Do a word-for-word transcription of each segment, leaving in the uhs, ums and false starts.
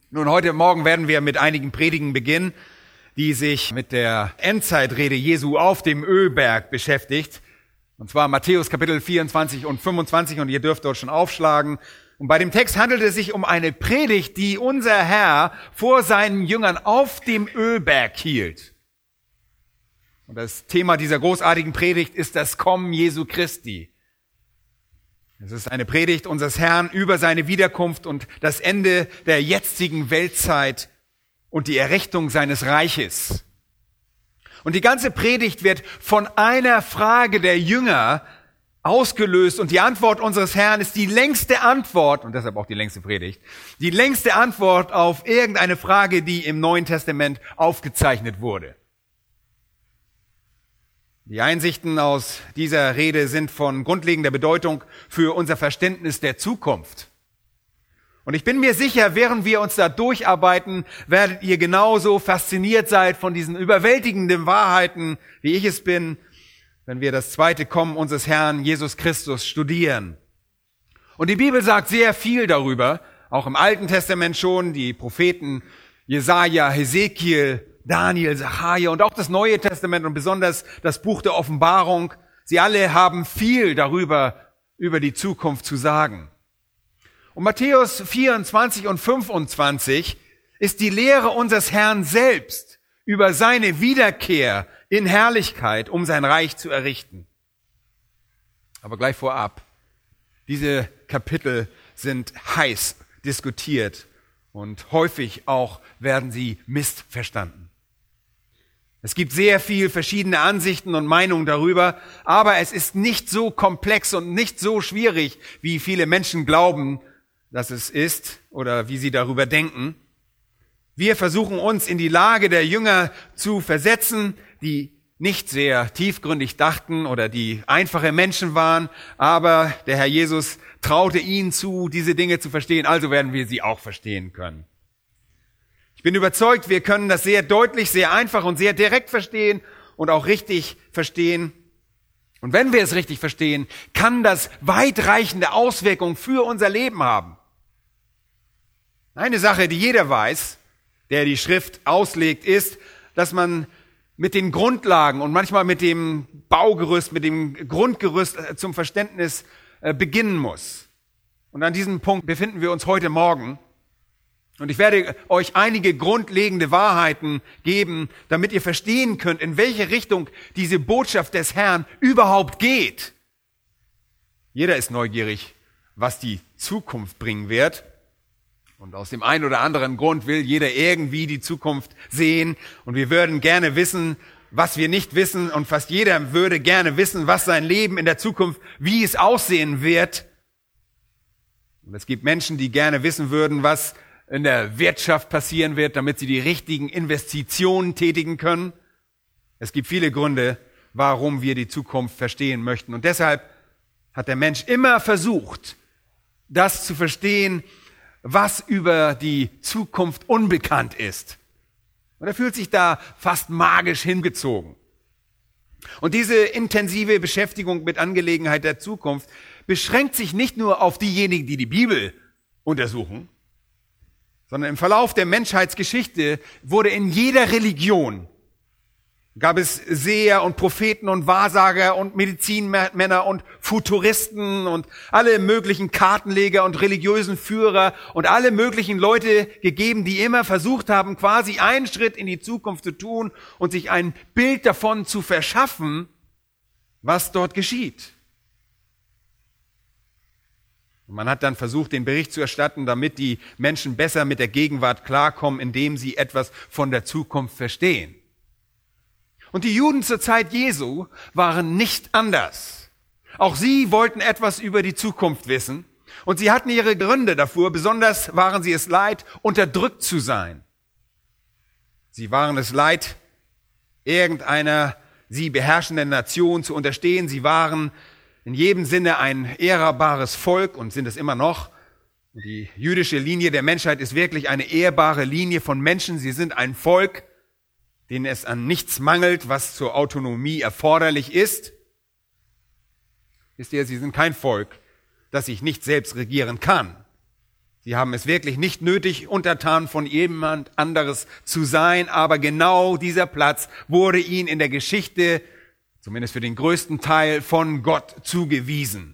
Nun, heute Morgen werden wir mit einigen Predigen beginnen, die sich mit der Endzeitrede Jesu auf dem Ölberg beschäftigt. Und zwar Matthäus Kapitel vierundzwanzig und fünfundzwanzig, und ihr dürft dort schon aufschlagen. Und bei dem Text handelt es sich um eine Predigt, die unser Herr vor seinen Jüngern auf dem Ölberg hielt. Und das Thema dieser großartigen Predigt ist das Kommen Jesu Christi. Es ist eine Predigt unseres Herrn über seine Wiederkunft und das Ende der jetzigen Weltzeit und die Errichtung seines Reiches. Und die ganze Predigt wird von einer Frage der Jünger ausgelöst, und die Antwort unseres Herrn ist die längste Antwort, und deshalb auch die längste Predigt, die längste Antwort auf irgendeine Frage, die im Neuen Testament aufgezeichnet wurde. Die Einsichten aus dieser Rede sind von grundlegender Bedeutung für unser Verständnis der Zukunft. Und ich bin mir sicher, während wir uns da durcharbeiten, werdet ihr genauso fasziniert sein von diesen überwältigenden Wahrheiten, wie ich es bin, wenn wir das zweite Kommen unseres Herrn Jesus Christus studieren. Und die Bibel sagt sehr viel darüber, auch im Alten Testament schon, die Propheten Jesaja, Hesekiel, Daniel, Sacharja und auch das Neue Testament und besonders das Buch der Offenbarung. Sie alle haben viel darüber, über die Zukunft zu sagen. Und Matthäus vierundzwanzig und fünfundzwanzig ist die Lehre unseres Herrn selbst über seine Wiederkehr in Herrlichkeit, um sein Reich zu errichten. Aber gleich vorab, diese Kapitel sind heiß diskutiert und häufig auch werden sie missverstanden. Es gibt sehr viel verschiedene Ansichten und Meinungen darüber, aber es ist nicht so komplex und nicht so schwierig, wie viele Menschen glauben, dass es ist oder wie sie darüber denken. Wir versuchen uns in die Lage der Jünger zu versetzen, die nicht sehr tiefgründig dachten oder die einfache Menschen waren, aber der Herr Jesus traute ihnen zu, diese Dinge zu verstehen, also werden wir sie auch verstehen können. Ich bin überzeugt, wir können das sehr deutlich, sehr einfach und sehr direkt verstehen und auch richtig verstehen. Und wenn wir es richtig verstehen, kann das weitreichende Auswirkungen für unser Leben haben. Eine Sache, die jeder weiß, der die Schrift auslegt, ist, dass man mit den Grundlagen und manchmal mit dem Baugerüst, mit dem Grundgerüst zum Verständnis beginnen muss. Und an diesem Punkt befinden wir uns heute Morgen. Und ich werde euch einige grundlegende Wahrheiten geben, damit ihr verstehen könnt, in welche Richtung diese Botschaft des Herrn überhaupt geht. Jeder ist neugierig, was die Zukunft bringen wird. Und aus dem einen oder anderen Grund will jeder irgendwie die Zukunft sehen. Und wir würden gerne wissen, was wir nicht wissen. Und fast jeder würde gerne wissen, was sein Leben in der Zukunft, wie es aussehen wird. Und es gibt Menschen, die gerne wissen würden, was in der Wirtschaft passieren wird, damit sie die richtigen Investitionen tätigen können. Es gibt viele Gründe, warum wir die Zukunft verstehen möchten. Und deshalb hat der Mensch immer versucht, das zu verstehen, was über die Zukunft unbekannt ist. Und er fühlt sich da fast magisch hingezogen. Und diese intensive Beschäftigung mit Angelegenheit der Zukunft beschränkt sich nicht nur auf diejenigen, die die Bibel untersuchen, sondern im Verlauf der Menschheitsgeschichte wurde in jeder Religion, gab es Seher und Propheten und Wahrsager und Medizinmänner und Futuristen und alle möglichen Kartenleger und religiösen Führer und alle möglichen Leute gegeben, die immer versucht haben, quasi einen Schritt in die Zukunft zu tun und sich ein Bild davon zu verschaffen, was dort geschieht. Und man hat dann versucht, den Bericht zu erstatten, damit die Menschen besser mit der Gegenwart klarkommen, indem sie etwas von der Zukunft verstehen. Und die Juden zur Zeit Jesu waren nicht anders. Auch sie wollten etwas über die Zukunft wissen. Und sie hatten ihre Gründe dafür. Besonders waren sie es leid, unterdrückt zu sein. Sie waren es leid, irgendeiner sie beherrschenden Nation zu unterstehen. Sie waren in jedem Sinne ein ehrbares Volk und sind es immer noch. Und die jüdische Linie der Menschheit ist wirklich eine ehrbare Linie von Menschen. Sie sind ein Volk, denen es an nichts mangelt, was zur Autonomie erforderlich ist. Wisst ihr, sie sind kein Volk, das sich nicht selbst regieren kann. Sie haben es wirklich nicht nötig, untertan von jemand anderes zu sein, aber genau dieser Platz wurde ihnen in der Geschichte, zumindest für den größten Teil, von Gott zugewiesen.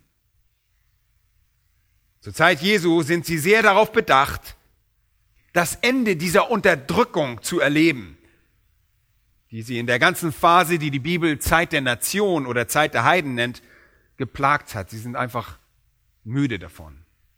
Zur Zeit Jesu sind sie sehr darauf bedacht, das Ende dieser Unterdrückung zu erleben, die sie in der ganzen Phase, die die Bibel Zeit der Nation oder Zeit der Heiden nennt, geplagt hat. Sie sind einfach müde davon.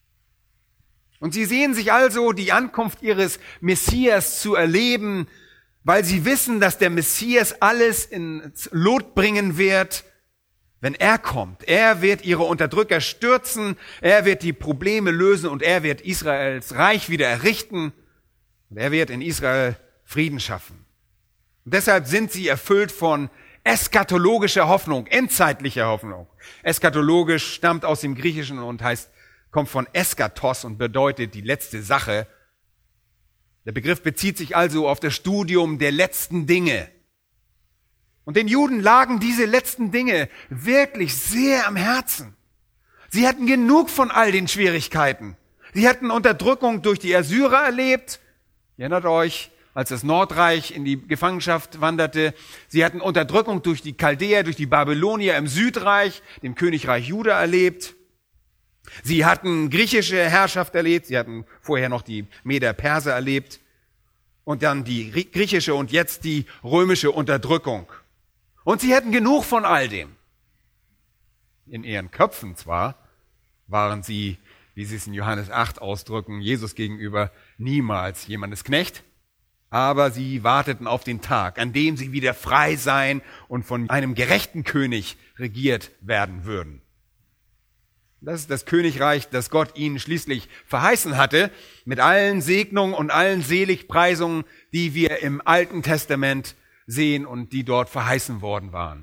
Und sie sehen sich also, die Ankunft ihres Messias zu erleben, weil sie wissen, dass der Messias alles ins Lot bringen wird, wenn er kommt. Er wird ihre Unterdrücker stürzen, er wird die Probleme lösen und er wird Israels Reich wieder errichten und er wird in Israel Frieden schaffen. Und deshalb sind sie erfüllt von eschatologischer Hoffnung, endzeitlicher Hoffnung. Eschatologisch stammt aus dem Griechischen und heißt, kommt von Eskatos und bedeutet die letzte Sache. Der Begriff bezieht sich also auf das Studium der letzten Dinge. Und den Juden lagen diese letzten Dinge wirklich sehr am Herzen. Sie hatten genug von all den Schwierigkeiten. Sie hatten Unterdrückung durch die Assyrer erlebt. Ihr erinnert euch, als das Nordreich in die Gefangenschaft wanderte. Sie hatten Unterdrückung durch die Chaldäer, durch die Babylonier im Südreich, dem Königreich Juda erlebt. Sie hatten griechische Herrschaft erlebt, sie hatten vorher noch die Meder-Perser erlebt und dann die griechische und jetzt die römische Unterdrückung. Und sie hätten genug von all dem. In ihren Köpfen zwar waren sie, wie sie es in Johannes acht ausdrücken, Jesus gegenüber niemals jemandes Knecht, aber sie warteten auf den Tag, an dem sie wieder frei sein und von einem gerechten König regiert werden würden. Das ist das Königreich, das Gott ihnen schließlich verheißen hatte, mit allen Segnungen und allen Seligpreisungen, die wir im Alten Testament sehen und die dort verheißen worden waren.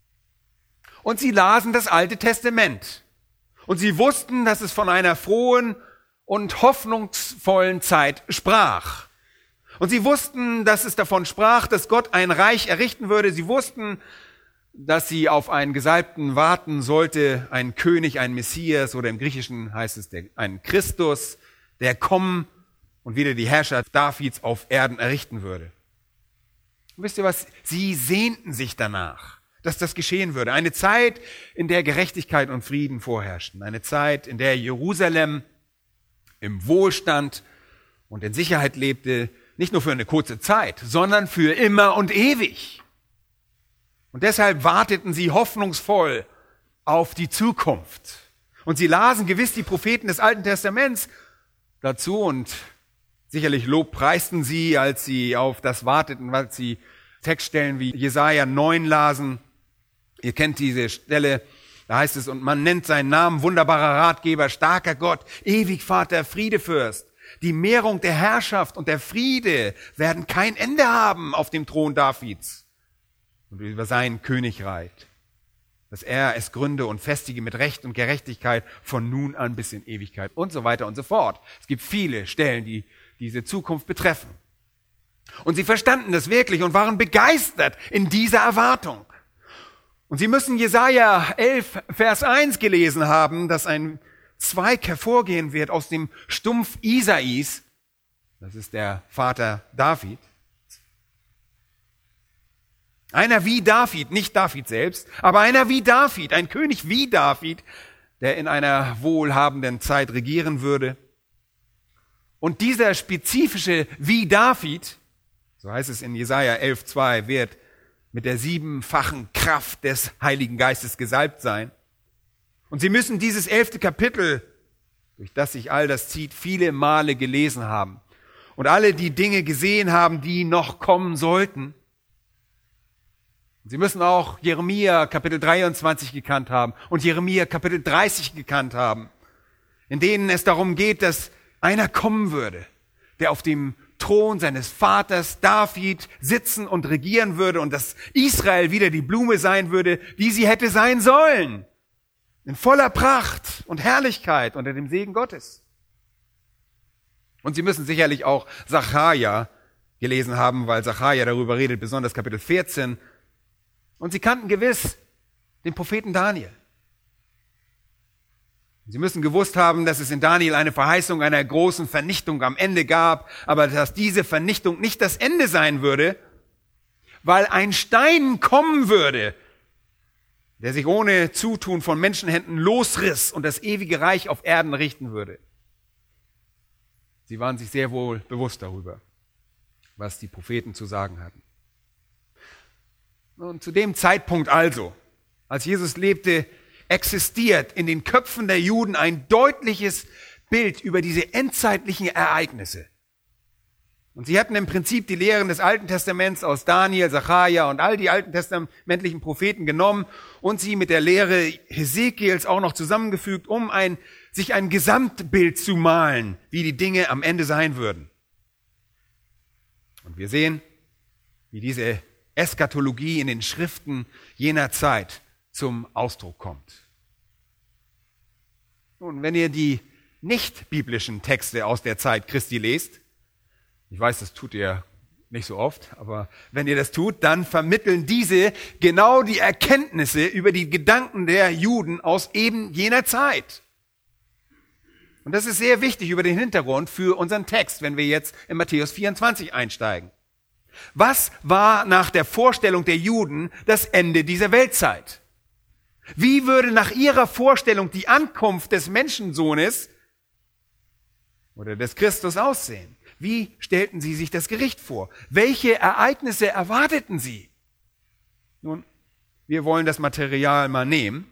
Und sie lasen das Alte Testament. Und sie wussten, dass es von einer frohen und hoffnungsvollen Zeit sprach. Und sie wussten, dass es davon sprach, dass Gott ein Reich errichten würde. Sie wussten, dass sie auf einen Gesalbten warten sollte, einen König, einen Messias, oder im Griechischen heißt es der, einen Christus, der kommen und wieder die Herrschaft Davids auf Erden errichten würde. Und wisst ihr was? Sie sehnten sich danach, dass das geschehen würde. Eine Zeit, in der Gerechtigkeit und Frieden vorherrschten. Eine Zeit, in der Jerusalem im Wohlstand und in Sicherheit lebte, nicht nur für eine kurze Zeit, sondern für immer und ewig. Und deshalb warteten sie hoffnungsvoll auf die Zukunft. Und sie lasen gewiss die Propheten des Alten Testaments dazu und sicherlich lobpreisten sie, als sie auf das warteten, weil sie Textstellen wie Jesaja neun lasen. Ihr kennt diese Stelle, da heißt es, und man nennt seinen Namen wunderbarer Ratgeber, starker Gott, ewig Vater, Friedefürst. Die Mehrung der Herrschaft und der Friede werden kein Ende haben auf dem Thron Davids und über sein Königreich, dass er es gründe und festige mit Recht und Gerechtigkeit von nun an bis in Ewigkeit und so weiter und so fort. Es gibt viele Stellen, die diese Zukunft betreffen. Und sie verstanden das wirklich und waren begeistert in dieser Erwartung. Und sie müssen Jesaja elf, Vers eins gelesen haben, dass ein Zweig hervorgehen wird aus dem Stumpf Isais. Das ist der Vater David. Einer wie David, nicht David selbst, aber einer wie David, ein König wie David, der in einer wohlhabenden Zeit regieren würde. Und dieser spezifische wie David, so heißt es in Jesaja elf, zwei, wird mit der siebenfachen Kraft des Heiligen Geistes gesalbt sein. Und Sie müssen dieses elfte Kapitel, durch das sich all das zieht, viele Male gelesen haben. Und alle die Dinge gesehen haben, die noch kommen sollten. Sie müssen auch Jeremia Kapitel dreiundzwanzig gekannt haben und Jeremia Kapitel dreißig gekannt haben, in denen es darum geht, dass einer kommen würde, der auf dem Thron seines Vaters David sitzen und regieren würde und dass Israel wieder die Blume sein würde, die sie hätte sein sollen. In voller Pracht und Herrlichkeit unter dem Segen Gottes. Und Sie müssen sicherlich auch Sacharja gelesen haben, weil Sacharja darüber redet, besonders Kapitel vierzehn. Und Sie kannten gewiss den Propheten Daniel. Sie müssen gewusst haben, dass es in Daniel eine Verheißung einer großen Vernichtung am Ende gab, aber dass diese Vernichtung nicht das Ende sein würde, weil ein Stein kommen würde, der sich ohne Zutun von Menschenhänden losriss und das ewige Reich auf Erden richten würde. Sie waren sich sehr wohl bewusst darüber, was die Propheten zu sagen hatten. Und zu dem Zeitpunkt also, als Jesus lebte, existiert in den Köpfen der Juden ein deutliches Bild über diese endzeitlichen Ereignisse. Und sie hatten im Prinzip die Lehren des Alten Testaments aus Daniel, Sacharja und all die alten testamentlichen Propheten genommen und sie mit der Lehre Hesekiels auch noch zusammengefügt, um ein, sich ein Gesamtbild zu malen, wie die Dinge am Ende sein würden. Und wir sehen, wie diese Eschatologie in den Schriften jener Zeit zum Ausdruck kommt. Nun, wenn ihr die nicht-biblischen Texte aus der Zeit Christi lest, ich weiß, das tut ihr nicht so oft, aber wenn ihr das tut, dann vermitteln diese genau die Erkenntnisse über die Gedanken der Juden aus eben jener Zeit. Und das ist sehr wichtig über den Hintergrund für unseren Text, wenn wir jetzt in Matthäus vierundzwanzig einsteigen. Was war nach der Vorstellung der Juden das Ende dieser Weltzeit? Wie würde nach ihrer Vorstellung die Ankunft des Menschensohnes oder des Christus aussehen? Wie stellten sie sich das Gericht vor? Welche Ereignisse erwarteten sie? Nun, wir wollen das Material mal nehmen,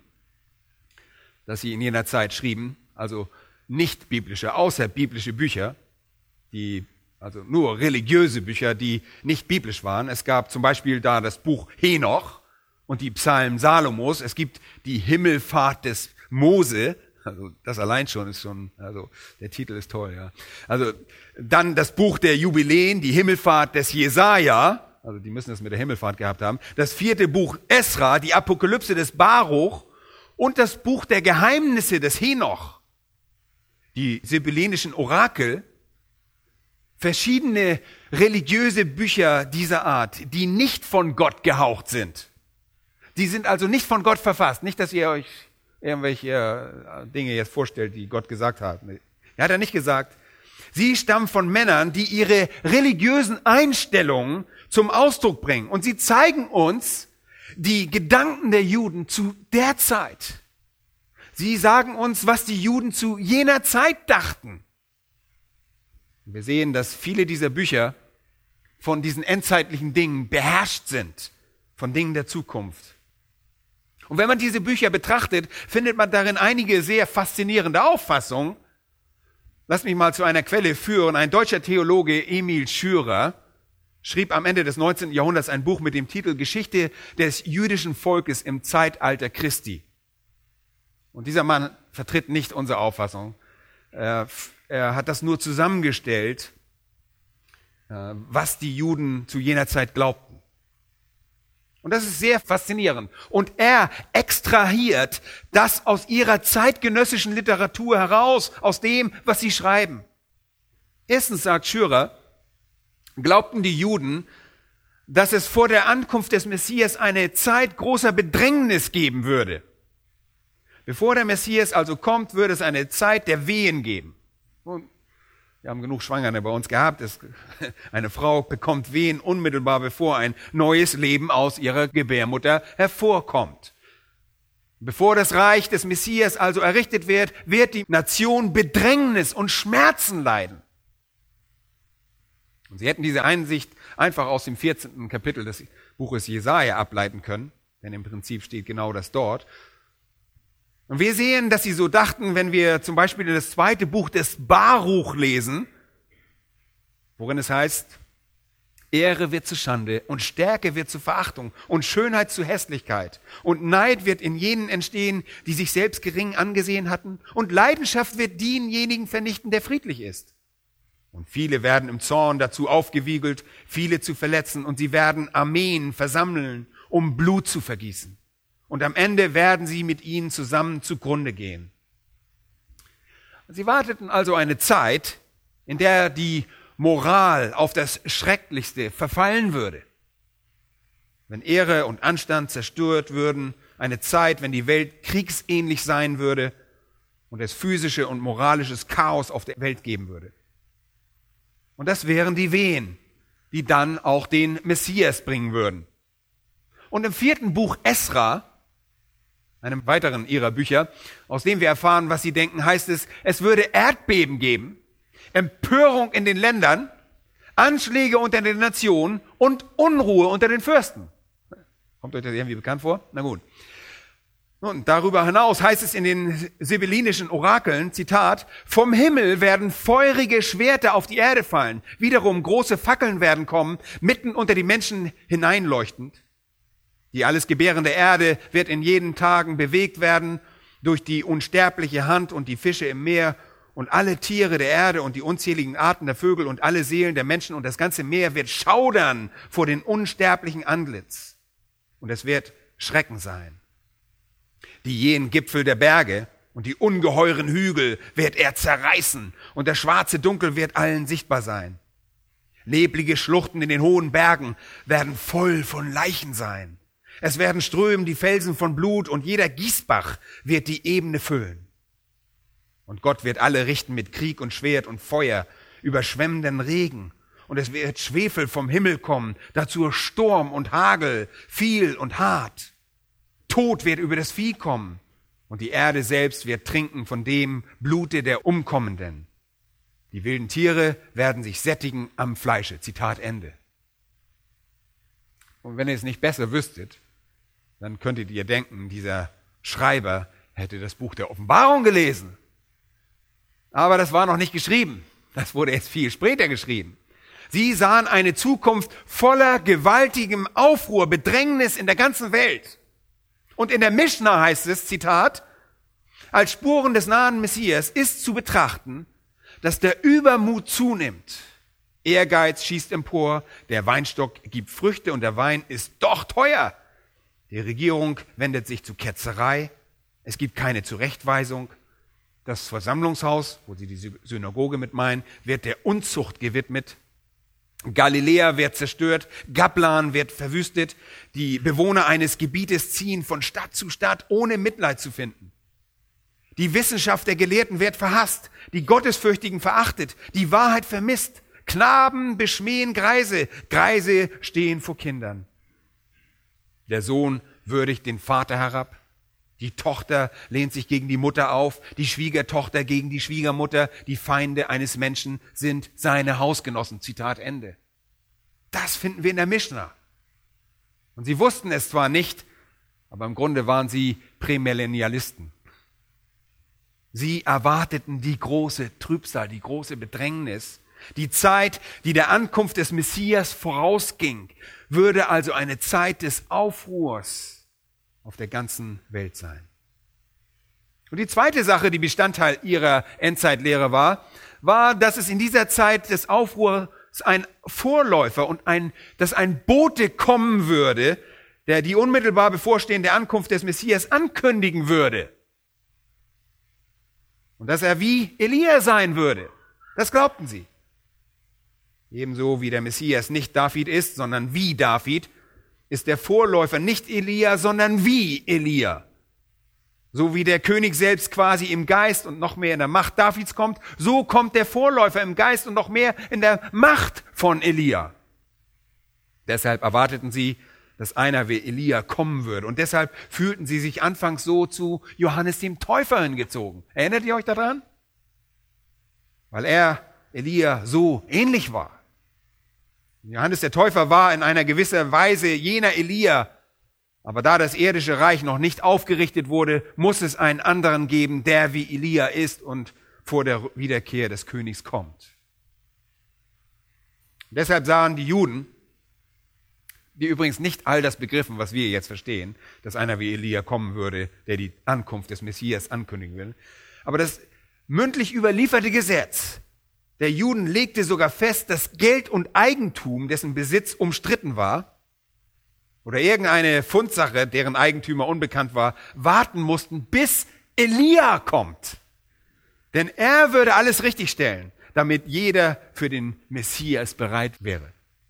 das sie in jener Zeit schrieben, also nicht biblische, außerbiblische Bücher, die also nur religiöse Bücher, die nicht biblisch waren. Es gab zum Beispiel da das Buch Henoch und die Psalmen Salomos. Es gibt die Himmelfahrt des Mose. Also das allein schon ist schon, also der Titel ist toll, ja. Also dann das Buch der Jubiläen, die Himmelfahrt des Jesaja. Also die müssen es mit der Himmelfahrt gehabt haben. Das vierte Buch Esra, die Apokalypse des Baruch und das Buch der Geheimnisse des Henoch. Die sibyllinischen Orakel. Verschiedene religiöse Bücher dieser Art, die nicht von Gott gehaucht sind. Die sind also nicht von Gott verfasst. Nicht, dass ihr euch irgendwelche Dinge jetzt vorstellt, die Gott gesagt hat. Er hat er nicht gesagt. Sie stammen von Männern, die ihre religiösen Einstellungen zum Ausdruck bringen. Und sie zeigen uns die Gedanken der Juden zu der Zeit. Sie sagen uns, was die Juden zu jener Zeit dachten. Wir sehen, dass viele dieser Bücher von diesen endzeitlichen Dingen beherrscht sind, von Dingen der Zukunft. Und wenn man diese Bücher betrachtet, findet man darin einige sehr faszinierende Auffassungen. Lass mich mal zu einer Quelle führen. Ein deutscher Theologe, Emil Schürer, schrieb am Ende des neunzehnten Jahrhunderts ein Buch mit dem Titel Geschichte des jüdischen Volkes im Zeitalter Christi. Und dieser Mann vertritt nicht unsere Auffassung. Er Er hat das nur zusammengestellt, was die Juden zu jener Zeit glaubten. Und das ist sehr faszinierend. Und er extrahiert das aus ihrer zeitgenössischen Literatur heraus, aus dem, was sie schreiben. Erstens, sagt Schürer, glaubten die Juden, dass es vor der Ankunft des Messias eine Zeit großer Bedrängnis geben würde. Bevor der Messias also kommt, würde es eine Zeit der Wehen geben. Und wir haben genug Schwangere bei uns gehabt. Es, eine Frau bekommt Wehen unmittelbar, bevor ein neues Leben aus ihrer Gebärmutter hervorkommt. Bevor das Reich des Messias also errichtet wird, wird die Nation Bedrängnis und Schmerzen leiden. Und sie hätten diese Einsicht einfach aus dem vierzehnten Kapitel des Buches Jesaja ableiten können, denn im Prinzip steht genau das dort. Und wir sehen, dass sie so dachten, wenn wir zum Beispiel das zweite Buch des Baruch lesen, worin es heißt, Ehre wird zu Schande und Stärke wird zu Verachtung und Schönheit zu Hässlichkeit und Neid wird in jenen entstehen, die sich selbst gering angesehen hatten und Leidenschaft wird denjenigen vernichten, der friedlich ist. Und viele werden im Zorn dazu aufgewiegelt, viele zu verletzen und sie werden Armeen versammeln, um Blut zu vergießen. Und am Ende werden sie mit ihnen zusammen zugrunde gehen. Sie warteten also eine Zeit, in der die Moral auf das Schrecklichste verfallen würde. Wenn Ehre und Anstand zerstört würden, eine Zeit, wenn die Welt kriegsähnlich sein würde und es physische und moralisches Chaos auf der Welt geben würde. Und das wären die Wehen, die dann auch den Messias bringen würden. Und im vierten Buch Esra, einem weiteren ihrer Bücher, aus dem wir erfahren, was sie denken, heißt es, es würde Erdbeben geben, Empörung in den Ländern, Anschläge unter den Nationen und Unruhe unter den Fürsten. Kommt euch das irgendwie bekannt vor? Na gut. Und darüber hinaus heißt es in den sibyllinischen Orakeln, Zitat, vom Himmel werden feurige Schwerter auf die Erde fallen, wiederum große Fackeln werden kommen, mitten unter die Menschen hineinleuchtend. Die alles gebärende Erde wird in jenen Tagen bewegt werden durch die unsterbliche Hand und die Fische im Meer und alle Tiere der Erde und die unzähligen Arten der Vögel und alle Seelen der Menschen und das ganze Meer wird schaudern vor den unsterblichen Antlitz. Und es wird Schrecken sein. Die jähen Gipfel der Berge und die ungeheuren Hügel wird er zerreißen und das schwarze Dunkel wird allen sichtbar sein. Leblige Schluchten in den hohen Bergen werden voll von Leichen sein. Es werden strömen die Felsen von Blut und jeder Gießbach wird die Ebene füllen. Und Gott wird alle richten mit Krieg und Schwert und Feuer, überschwemmenden Regen. Und es wird Schwefel vom Himmel kommen, dazu Sturm und Hagel, viel und hart. Tod wird über das Vieh kommen und die Erde selbst wird trinken von dem Blute der Umkommenden. Die wilden Tiere werden sich sättigen am Fleische. Zitat Ende. Und wenn ihr es nicht besser wüsstet, dann könntet ihr denken, dieser Schreiber hätte das Buch der Offenbarung gelesen. Aber das war noch nicht geschrieben. Das wurde erst viel später geschrieben. Sie sahen eine Zukunft voller gewaltigem Aufruhr, Bedrängnis in der ganzen Welt. Und in der Mischna heißt es, Zitat, als Spuren des nahen Messias ist zu betrachten, dass der Übermut zunimmt. Ehrgeiz schießt empor, der Weinstock gibt Früchte und der Wein ist doch teuer. Die Regierung wendet sich zu Ketzerei. Es gibt keine Zurechtweisung. Das Versammlungshaus, wo sie die Synagoge mit meinen, wird der Unzucht gewidmet. Galiläa wird zerstört, Gablan wird verwüstet, die Bewohner eines Gebietes ziehen von Stadt zu Stadt, ohne Mitleid zu finden. Die Wissenschaft der Gelehrten wird verhasst, die Gottesfürchtigen verachtet, die Wahrheit vermisst. Knaben beschmähen Greise, Greise stehen vor Kindern. Der Sohn würdigt den Vater herab, die Tochter lehnt sich gegen die Mutter auf, die Schwiegertochter gegen die Schwiegermutter, die Feinde eines Menschen sind seine Hausgenossen. Zitat Ende. Das finden wir in der Mischna. Und sie wussten es zwar nicht, aber im Grunde waren sie Prämillennialisten. Sie erwarteten die große Trübsal, die große Bedrängnis. Die Zeit, die der Ankunft des Messias vorausging, würde also eine Zeit des Aufruhrs auf der ganzen Welt sein. Und die zweite Sache, die Bestandteil ihrer Endzeitlehre war, war, dass es in dieser Zeit des Aufruhrs ein Vorläufer und ein, dass ein Bote kommen würde, der die unmittelbar bevorstehende Ankunft des Messias ankündigen würde. Und dass er wie Elia sein würde. Das glaubten sie. Ebenso wie der Messias nicht David ist, sondern wie David, ist der Vorläufer nicht Elia, sondern wie Elia. So wie der König selbst quasi im Geist und noch mehr in der Macht Davids kommt, so kommt der Vorläufer im Geist und noch mehr in der Macht von Elia. Deshalb erwarteten sie, dass einer wie Elia kommen würde. Und deshalb fühlten sie sich anfangs so zu Johannes dem Täufer hingezogen. Erinnert ihr euch daran? Weil er Elia so ähnlich war. Johannes der Täufer war in einer gewisser Weise jener Elia, aber da das irdische Reich noch nicht aufgerichtet wurde, muss es einen anderen geben, der wie Elia ist und vor der Wiederkehr des Königs kommt. Deshalb sahen die Juden, die übrigens nicht all das begriffen, was wir jetzt verstehen, dass einer wie Elia kommen würde, der die Ankunft des Messias ankündigen will, aber das mündlich überlieferte Gesetz der Juden legte sogar fest, dass Geld und Eigentum, dessen Besitz umstritten war, oder irgendeine Fundsache, deren Eigentümer unbekannt war, warten mussten, bis Elia kommt. Denn er würde alles richtigstellen, damit jeder für den Messias bereit wäre.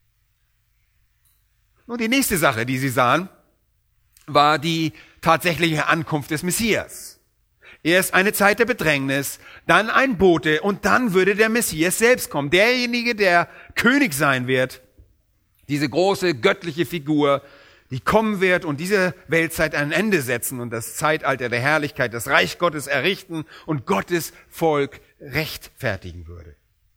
Nun, die nächste Sache, die sie sahen, war die tatsächliche Ankunft des Messias. Erst eine Zeit der Bedrängnis, dann ein Bote und dann würde der Messias selbst kommen. Derjenige, der König sein wird, diese große göttliche Figur, die kommen wird und diese Weltzeit ein Ende setzen und das Zeitalter der Herrlichkeit, das Reich Gottes errichten und Gottes Volk rechtfertigen würde.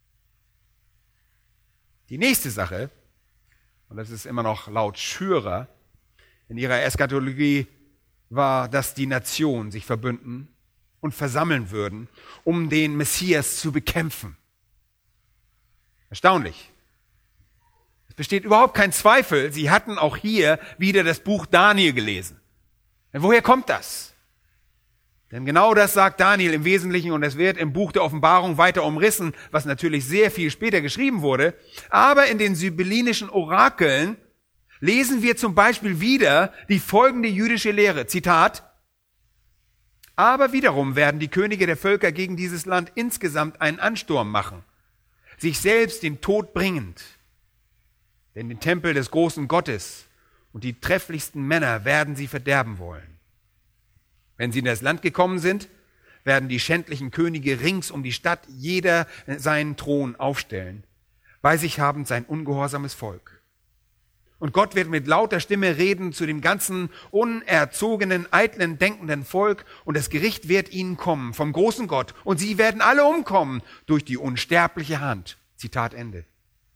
Die nächste Sache, und das ist immer noch laut Schürer, in ihrer Eschatologie war, dass die Nationen sich verbünden und versammeln würden, um den Messias zu bekämpfen. Erstaunlich. Es besteht überhaupt kein Zweifel, sie hatten auch hier wieder das Buch Daniel gelesen. Denn woher kommt das? Denn genau das sagt Daniel im Wesentlichen und es wird im Buch der Offenbarung weiter umrissen, was natürlich sehr viel später geschrieben wurde. Aber in den sibyllinischen Orakeln lesen wir zum Beispiel wieder die folgende jüdische Lehre. Zitat: Aber wiederum werden die Könige der Völker gegen dieses Land insgesamt einen Ansturm machen, sich selbst den Tod bringend. Denn den Tempel des großen Gottes und die trefflichsten Männer werden sie verderben wollen. Wenn sie in das Land gekommen sind, werden die schändlichen Könige rings um die Stadt jeder seinen Thron aufstellen, bei sich habend sein ungehorsames Volk. Und Gott wird mit lauter Stimme reden zu dem ganzen unerzogenen, eitlen, denkenden Volk und das Gericht wird ihnen kommen vom großen Gott und sie werden alle umkommen durch die unsterbliche Hand. Zitat Ende.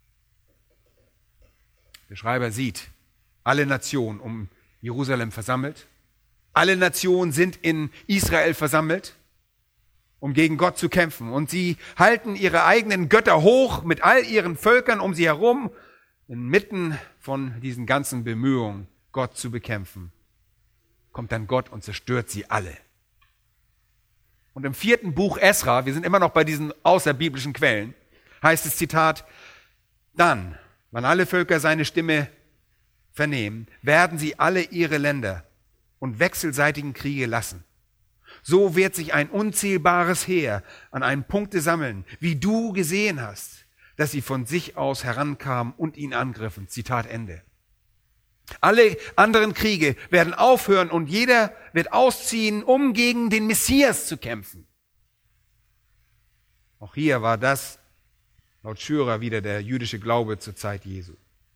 Der Schreiber sieht alle Nationen um Jerusalem versammelt. Alle Nationen sind in Israel versammelt, um gegen Gott zu kämpfen. Und sie halten ihre eigenen Götter hoch mit all ihren Völkern um sie herum, inmitten von diesen ganzen Bemühungen, Gott zu bekämpfen. Kommt dann Gott und zerstört sie alle. Und im vierten Buch Esra, wir sind immer noch bei diesen außerbiblischen Quellen, heißt es, Zitat, dann, wann alle Völker seine Stimme vernehmen, werden sie alle ihre Länder und wechselseitigen Kriege lassen. So wird sich ein unzählbares Heer an einem Punkte sammeln, wie du gesehen hast, dass sie von sich aus herankamen und ihn angriffen. Zitat Ende. Alle anderen Kriege werden aufhören und jeder wird ausziehen, um gegen den Messias zu kämpfen. Auch hier war das laut Schürer wieder der jüdische Glaube zur Zeit Jesu.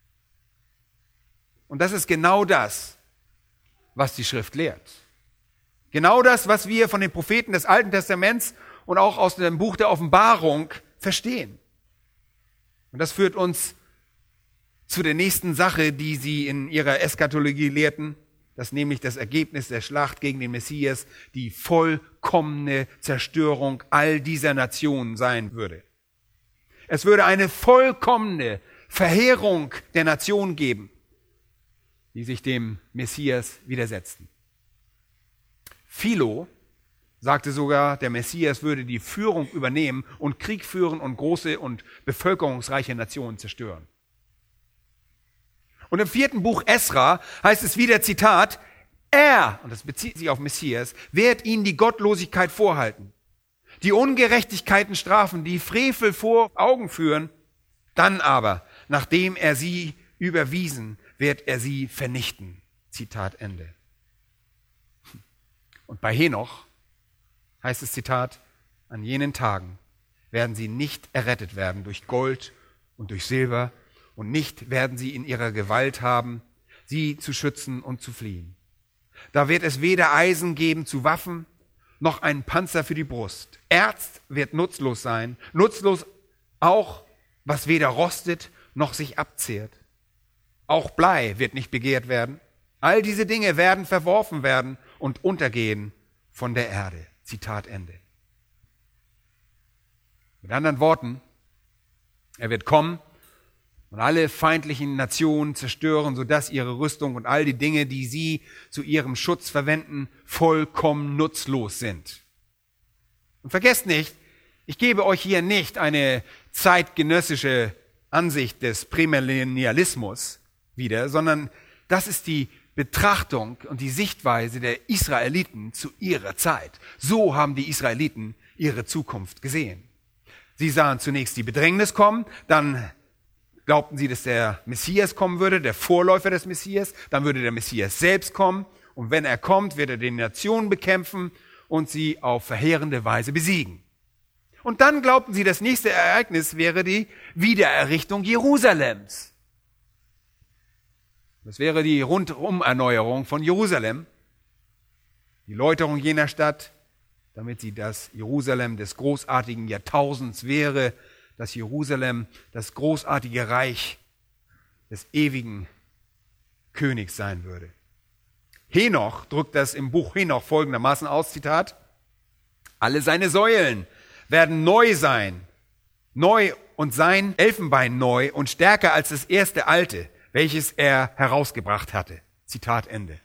Und das ist genau das, was die Schrift lehrt. Genau das, was wir von den Propheten des Alten Testaments und auch aus dem Buch der Offenbarung verstehen. Und das führt uns zu der nächsten Sache, die sie in ihrer Eschatologie lehrten, dass nämlich das Ergebnis der Schlacht gegen den Messias die vollkommene Zerstörung all dieser Nationen sein würde. Es würde eine vollkommene Verheerung der Nation geben, die sich dem Messias widersetzten. Philo sagte sogar, der Messias würde die Führung übernehmen und Krieg führen und große und bevölkerungsreiche Nationen zerstören. Und im vierten Buch Esra heißt es wieder, Zitat, er, und das bezieht sich auf Messias, wird ihnen die Gottlosigkeit vorhalten, die Ungerechtigkeiten strafen, die Frevel vor Augen führen, dann aber, nachdem er sie überwiesen, wird er sie vernichten. Zitat Ende. Und bei Henoch heißt es, Zitat, an jenen Tagen werden sie nicht errettet werden durch Gold und durch Silber und nicht werden sie in ihrer Gewalt haben, sie zu schützen und zu fliehen. Da wird es weder Eisen geben zu Waffen, noch einen Panzer für die Brust. Erz wird nutzlos sein, nutzlos auch, was weder rostet noch sich abzehrt. Auch Blei wird nicht begehrt werden. All diese Dinge werden verworfen werden und untergehen von der Erde. Zitat Ende. Mit anderen Worten, er wird kommen und alle feindlichen Nationen zerstören, sodass ihre Rüstung und all die Dinge, die sie zu ihrem Schutz verwenden, vollkommen nutzlos sind. Und vergesst nicht, ich gebe euch hier nicht eine zeitgenössische Ansicht des Prämillennialismus wieder, sondern das ist die Betrachtung und die Sichtweise der Israeliten zu ihrer Zeit. So haben die Israeliten ihre Zukunft gesehen. Sie sahen zunächst die Bedrängnis kommen, dann glaubten sie, dass der Messias kommen würde, der Vorläufer des Messias, dann würde der Messias selbst kommen und wenn er kommt, wird er die Nationen bekämpfen und sie auf verheerende Weise besiegen. Und dann glaubten sie, das nächste Ereignis wäre die Wiedererrichtung Jerusalems. Das wäre die Rundum-Erneuerung von Jerusalem, die Läuterung jener Stadt, damit sie das Jerusalem des großartigen Jahrtausends wäre, das Jerusalem, das großartige Reich des ewigen Königs sein würde. Henoch drückt das im Buch Henoch folgendermaßen aus, Zitat: Alle seine Säulen werden neu sein, neu und sein Elfenbein neu und stärker als das erste alte, welches er herausgebracht hatte. Zitat Ende.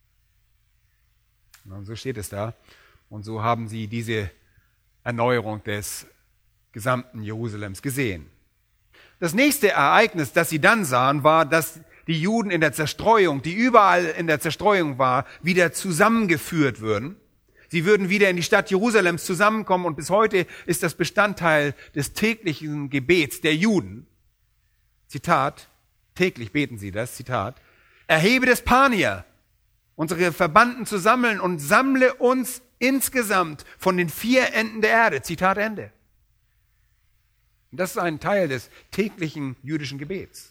Und so steht es da. Und so haben sie diese Erneuerung des gesamten Jerusalems gesehen. Das nächste Ereignis, das sie dann sahen, war, dass die Juden in der Zerstreuung, die überall in der Zerstreuung war, wieder zusammengeführt würden. Sie würden wieder in die Stadt Jerusalems zusammenkommen und bis heute ist das Bestandteil des täglichen Gebets der Juden. Zitat, täglich beten sie das, Zitat: Erhebe des Pania, unsere Verbannten zu sammeln und sammle uns insgesamt von den vier Enden der Erde. Zitat Ende. Und das ist ein Teil des täglichen jüdischen Gebets.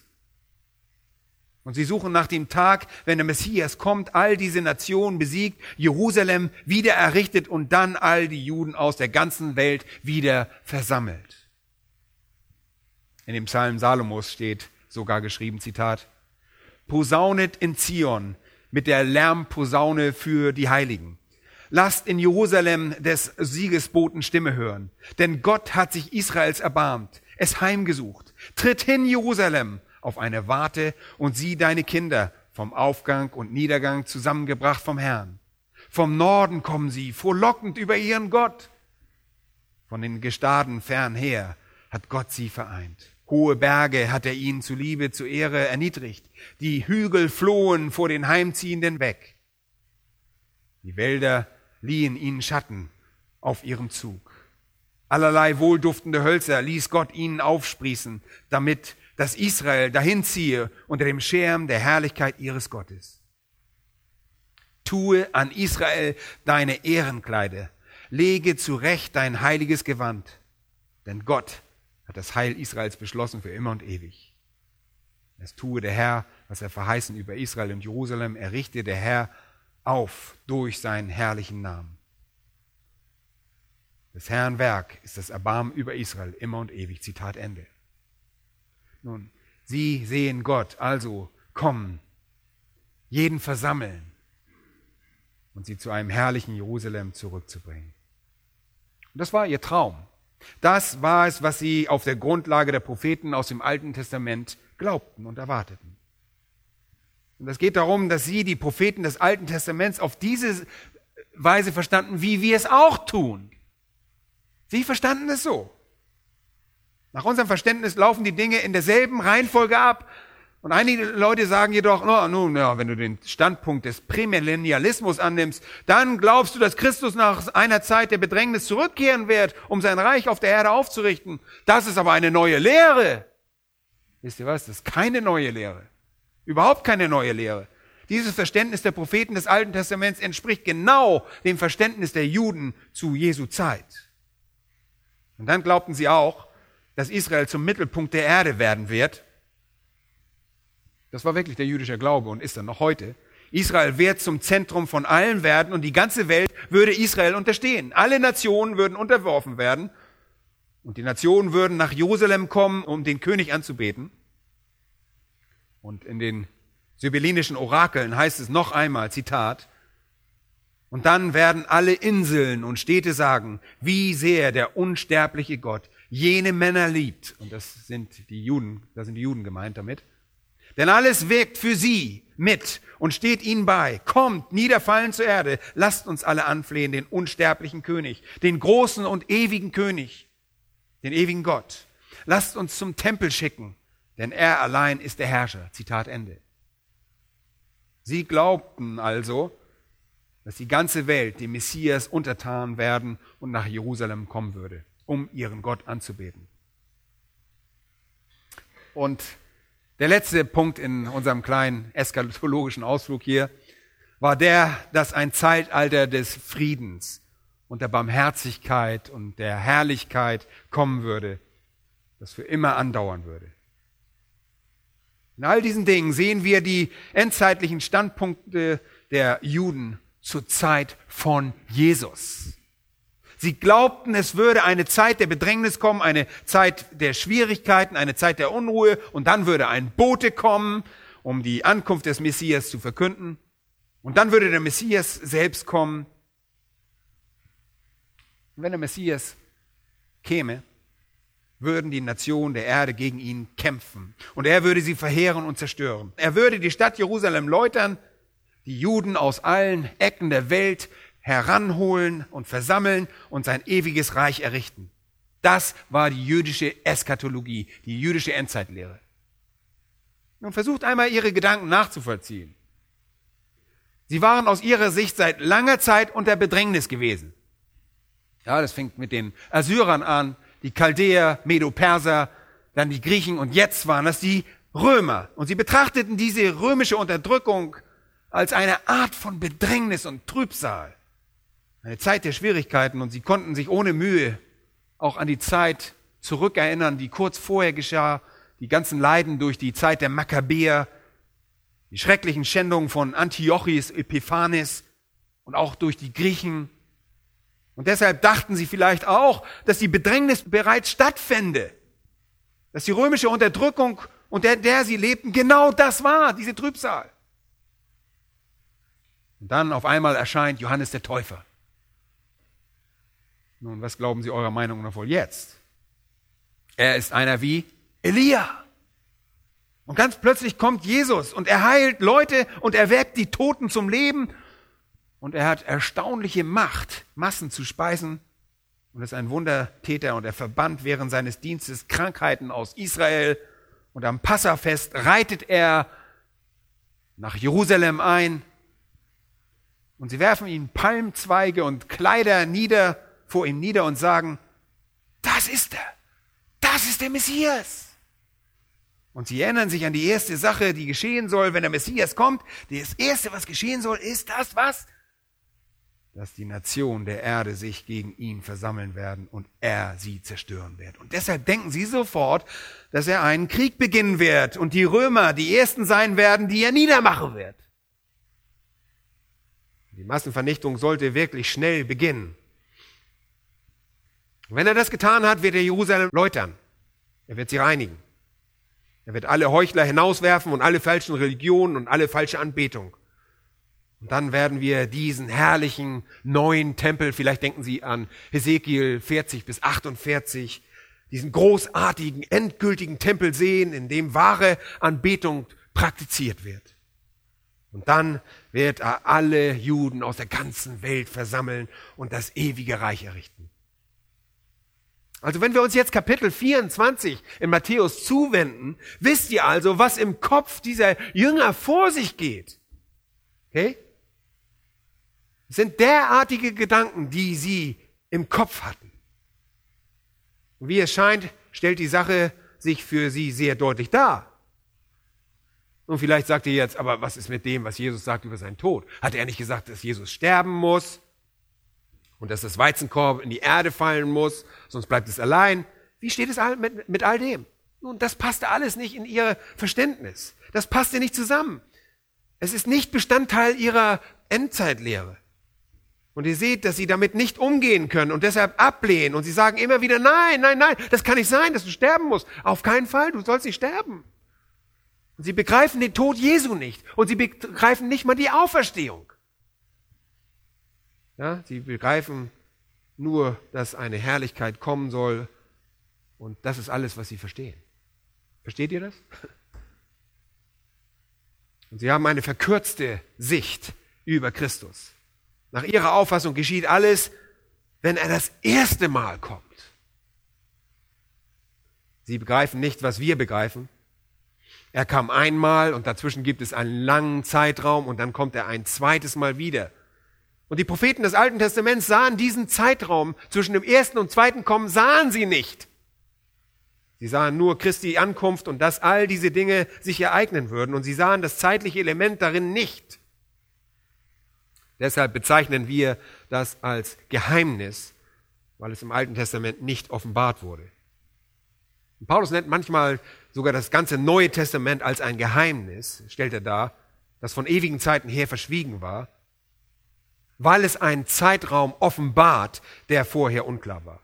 Und sie suchen nach dem Tag, wenn der Messias kommt, all diese Nationen besiegt, Jerusalem wieder errichtet und dann all die Juden aus der ganzen Welt wieder versammelt. In dem Psalm Salomos steht sogar geschrieben, Zitat: Posaunet in Zion mit der Lärmposaune für die Heiligen. Lasst in Jerusalem des Siegesboten Stimme hören, denn Gott hat sich Israels erbarmt, es heimgesucht. Tritt hin, Jerusalem, auf eine Warte und sieh deine Kinder vom Aufgang und Niedergang zusammengebracht vom Herrn. Vom Norden kommen sie, frohlockend über ihren Gott. Von den Gestaden fernher hat Gott sie vereint. Hohe Berge hat er ihnen zuliebe zur Ehre erniedrigt. Die Hügel flohen vor den Heimziehenden weg. Die Wälder liehen ihnen Schatten auf ihrem Zug. Allerlei wohlduftende Hölzer ließ Gott ihnen aufsprießen, damit dass Israel dahin ziehe unter dem Schirm der Herrlichkeit ihres Gottes. Tue an Israel deine Ehrenkleider, lege zurecht dein heiliges Gewand, denn Gott hat das Heil Israels beschlossen für immer und ewig. Es tue der Herr, was er verheißen über Israel und Jerusalem, errichte der Herr auf durch seinen herrlichen Namen. Des Herrn Werk ist das Erbarmen über Israel immer und ewig. Zitat Ende. Nun, sie sehen Gott, also kommen, jeden versammeln und sie zu einem herrlichen Jerusalem zurückzubringen. Und das war ihr Traum. Das war es, was sie auf der Grundlage der Propheten aus dem Alten Testament glaubten und erwarteten. Und es geht darum, dass sie, die Propheten des Alten Testaments, auf diese Weise verstanden, wie wir es auch tun. Sie verstanden es so. Nach unserem Verständnis laufen die Dinge in derselben Reihenfolge ab. Und einige Leute sagen jedoch, no, nun, ja, wenn du den Standpunkt des Prämillennialismus annimmst, dann glaubst du, dass Christus nach einer Zeit der Bedrängnis zurückkehren wird, um sein Reich auf der Erde aufzurichten. Das ist aber eine neue Lehre. Wisst ihr was? Das ist keine neue Lehre. Überhaupt keine neue Lehre. Dieses Verständnis der Propheten des Alten Testaments entspricht genau dem Verständnis der Juden zu Jesu Zeit. Und dann glaubten sie auch, dass Israel zum Mittelpunkt der Erde werden wird. Das war wirklich der jüdische Glaube und ist dann noch heute. Israel wird zum Zentrum von allen werden und die ganze Welt würde Israel unterstehen. Alle Nationen würden unterworfen werden und die Nationen würden nach Jerusalem kommen, um den König anzubeten. Und in den sibyllinischen Orakeln heißt es noch einmal, Zitat: Und dann werden alle Inseln und Städte sagen, wie sehr der unsterbliche Gott jene Männer liebt. Und das sind die Juden, da sind die Juden gemeint damit. Denn alles wirkt für sie mit und steht ihnen bei. Kommt, niederfallen zur Erde, lasst uns alle anflehen, den unsterblichen König, den großen und ewigen König, den ewigen Gott. Lasst uns zum Tempel schicken, denn er allein ist der Herrscher. Zitat Ende. Sie glaubten also, dass die ganze Welt dem Messias untertan werden und nach Jerusalem kommen würde, um ihren Gott anzubeten. Und der letzte Punkt in unserem kleinen eschatologischen Ausflug hier war der, dass ein Zeitalter des Friedens und der Barmherzigkeit und der Herrlichkeit kommen würde, das für immer andauern würde. In all diesen Dingen sehen wir die endzeitlichen Standpunkte der Juden zur Zeit von Jesus. Sie glaubten, es würde eine Zeit der Bedrängnis kommen, eine Zeit der Schwierigkeiten, eine Zeit der Unruhe und dann würde ein Bote kommen, um die Ankunft des Messias zu verkünden. Und dann würde der Messias selbst kommen. Und wenn der Messias käme, würden die Nationen der Erde gegen ihn kämpfen. Und er würde sie verheeren und zerstören. Er würde die Stadt Jerusalem läutern, die Juden aus allen Ecken der Welt heranholen und versammeln und sein ewiges Reich errichten. Das war die jüdische Eschatologie, die jüdische Endzeitlehre. Nun versucht einmal, ihre Gedanken nachzuvollziehen. Sie waren aus ihrer Sicht seit langer Zeit unter Bedrängnis gewesen. Ja, das fängt mit den Assyrern an, die Chaldäer, Medo-Perser, dann die Griechen und jetzt waren das die Römer. Und sie betrachteten diese römische Unterdrückung als eine Art von Bedrängnis und Trübsal. Eine Zeit der Schwierigkeiten und sie konnten sich ohne Mühe auch an die Zeit zurückerinnern, die kurz vorher geschah, die ganzen Leiden durch die Zeit der Makkabäer, die schrecklichen Schändungen von Antiochos Epiphanes und auch durch die Griechen. Und deshalb dachten sie vielleicht auch, dass die Bedrängnis bereits stattfände, dass die römische Unterdrückung, unter der sie lebten, genau das war, diese Trübsal. Und dann auf einmal erscheint Johannes der Täufer. Nun, was glauben Sie eurer Meinung nach wohl jetzt? Er ist einer wie Elia. Und ganz plötzlich kommt Jesus und er heilt Leute und erweckt die Toten zum Leben. Und er hat erstaunliche Macht, Massen zu speisen. Und ist ein Wundertäter und er verbannt während seines Dienstes Krankheiten aus Israel. Und am Passafest reitet er nach Jerusalem ein. Und sie werfen ihm Palmzweige und Kleider nieder, vor ihm nieder und sagen, das ist er, das ist der Messias. Und sie erinnern sich an die erste Sache, die geschehen soll, wenn der Messias kommt. Das erste, was geschehen soll, ist das, was? Dass die Nationen der Erde sich gegen ihn versammeln werden und er sie zerstören wird. Und deshalb denken sie sofort, dass er einen Krieg beginnen wird und die Römer die ersten sein werden, die er niedermachen wird. Die Massenvernichtung sollte wirklich schnell beginnen. Und wenn er das getan hat, wird er Jerusalem läutern. Er wird sie reinigen. Er wird alle Heuchler hinauswerfen und alle falschen Religionen und alle falsche Anbetung. Und dann werden wir diesen herrlichen neuen Tempel, vielleicht denken Sie an Hesekiel vierzig bis achtundvierzig, diesen großartigen, endgültigen Tempel sehen, in dem wahre Anbetung praktiziert wird. Und dann wird er alle Juden aus der ganzen Welt versammeln und das ewige Reich errichten. Also wenn wir uns jetzt Kapitel vierundzwanzig in Matthäus zuwenden, wisst ihr also, was im Kopf dieser Jünger vor sich geht. Okay? Es sind derartige Gedanken, die sie im Kopf hatten. Und wie es scheint, stellt die Sache sich für sie sehr deutlich dar. Und vielleicht sagt ihr jetzt, aber was ist mit dem, was Jesus sagt über seinen Tod? Hat er nicht gesagt, dass Jesus sterben muss? Und dass das Weizenkorb in die Erde fallen muss, sonst bleibt es allein. Wie steht es mit, mit all dem? Nun, das passte alles nicht in ihr Verständnis. Das passte nicht zusammen. Es ist nicht Bestandteil ihrer Endzeitlehre. Und ihr seht, dass sie damit nicht umgehen können und deshalb ablehnen. Und sie sagen immer wieder, nein, nein, nein, das kann nicht sein, dass du sterben musst. Auf keinen Fall, du sollst nicht sterben. Und sie begreifen den Tod Jesu nicht. Und sie begreifen nicht mal die Auferstehung. Ja, sie begreifen nur, dass eine Herrlichkeit kommen soll und das ist alles, was sie verstehen. Versteht ihr das? Und sie haben eine verkürzte Sicht über Christus. Nach ihrer Auffassung geschieht alles, wenn er das erste Mal kommt. Sie begreifen nicht, was wir begreifen. Er kam einmal und dazwischen gibt es einen langen Zeitraum und dann kommt er ein zweites Mal wieder. Und die Propheten des Alten Testaments sahen diesen Zeitraum zwischen dem ersten und zweiten Kommen, sahen sie nicht. Sie sahen nur Christi Ankunft und dass all diese Dinge sich ereignen würden. Und sie sahen das zeitliche Element darin nicht. Deshalb bezeichnen wir das als Geheimnis, weil es im Alten Testament nicht offenbart wurde. Und Paulus nennt manchmal sogar das ganze Neue Testament als ein Geheimnis, stellt er dar, das von ewigen Zeiten her verschwiegen war, weil es einen Zeitraum offenbart, der vorher unklar war.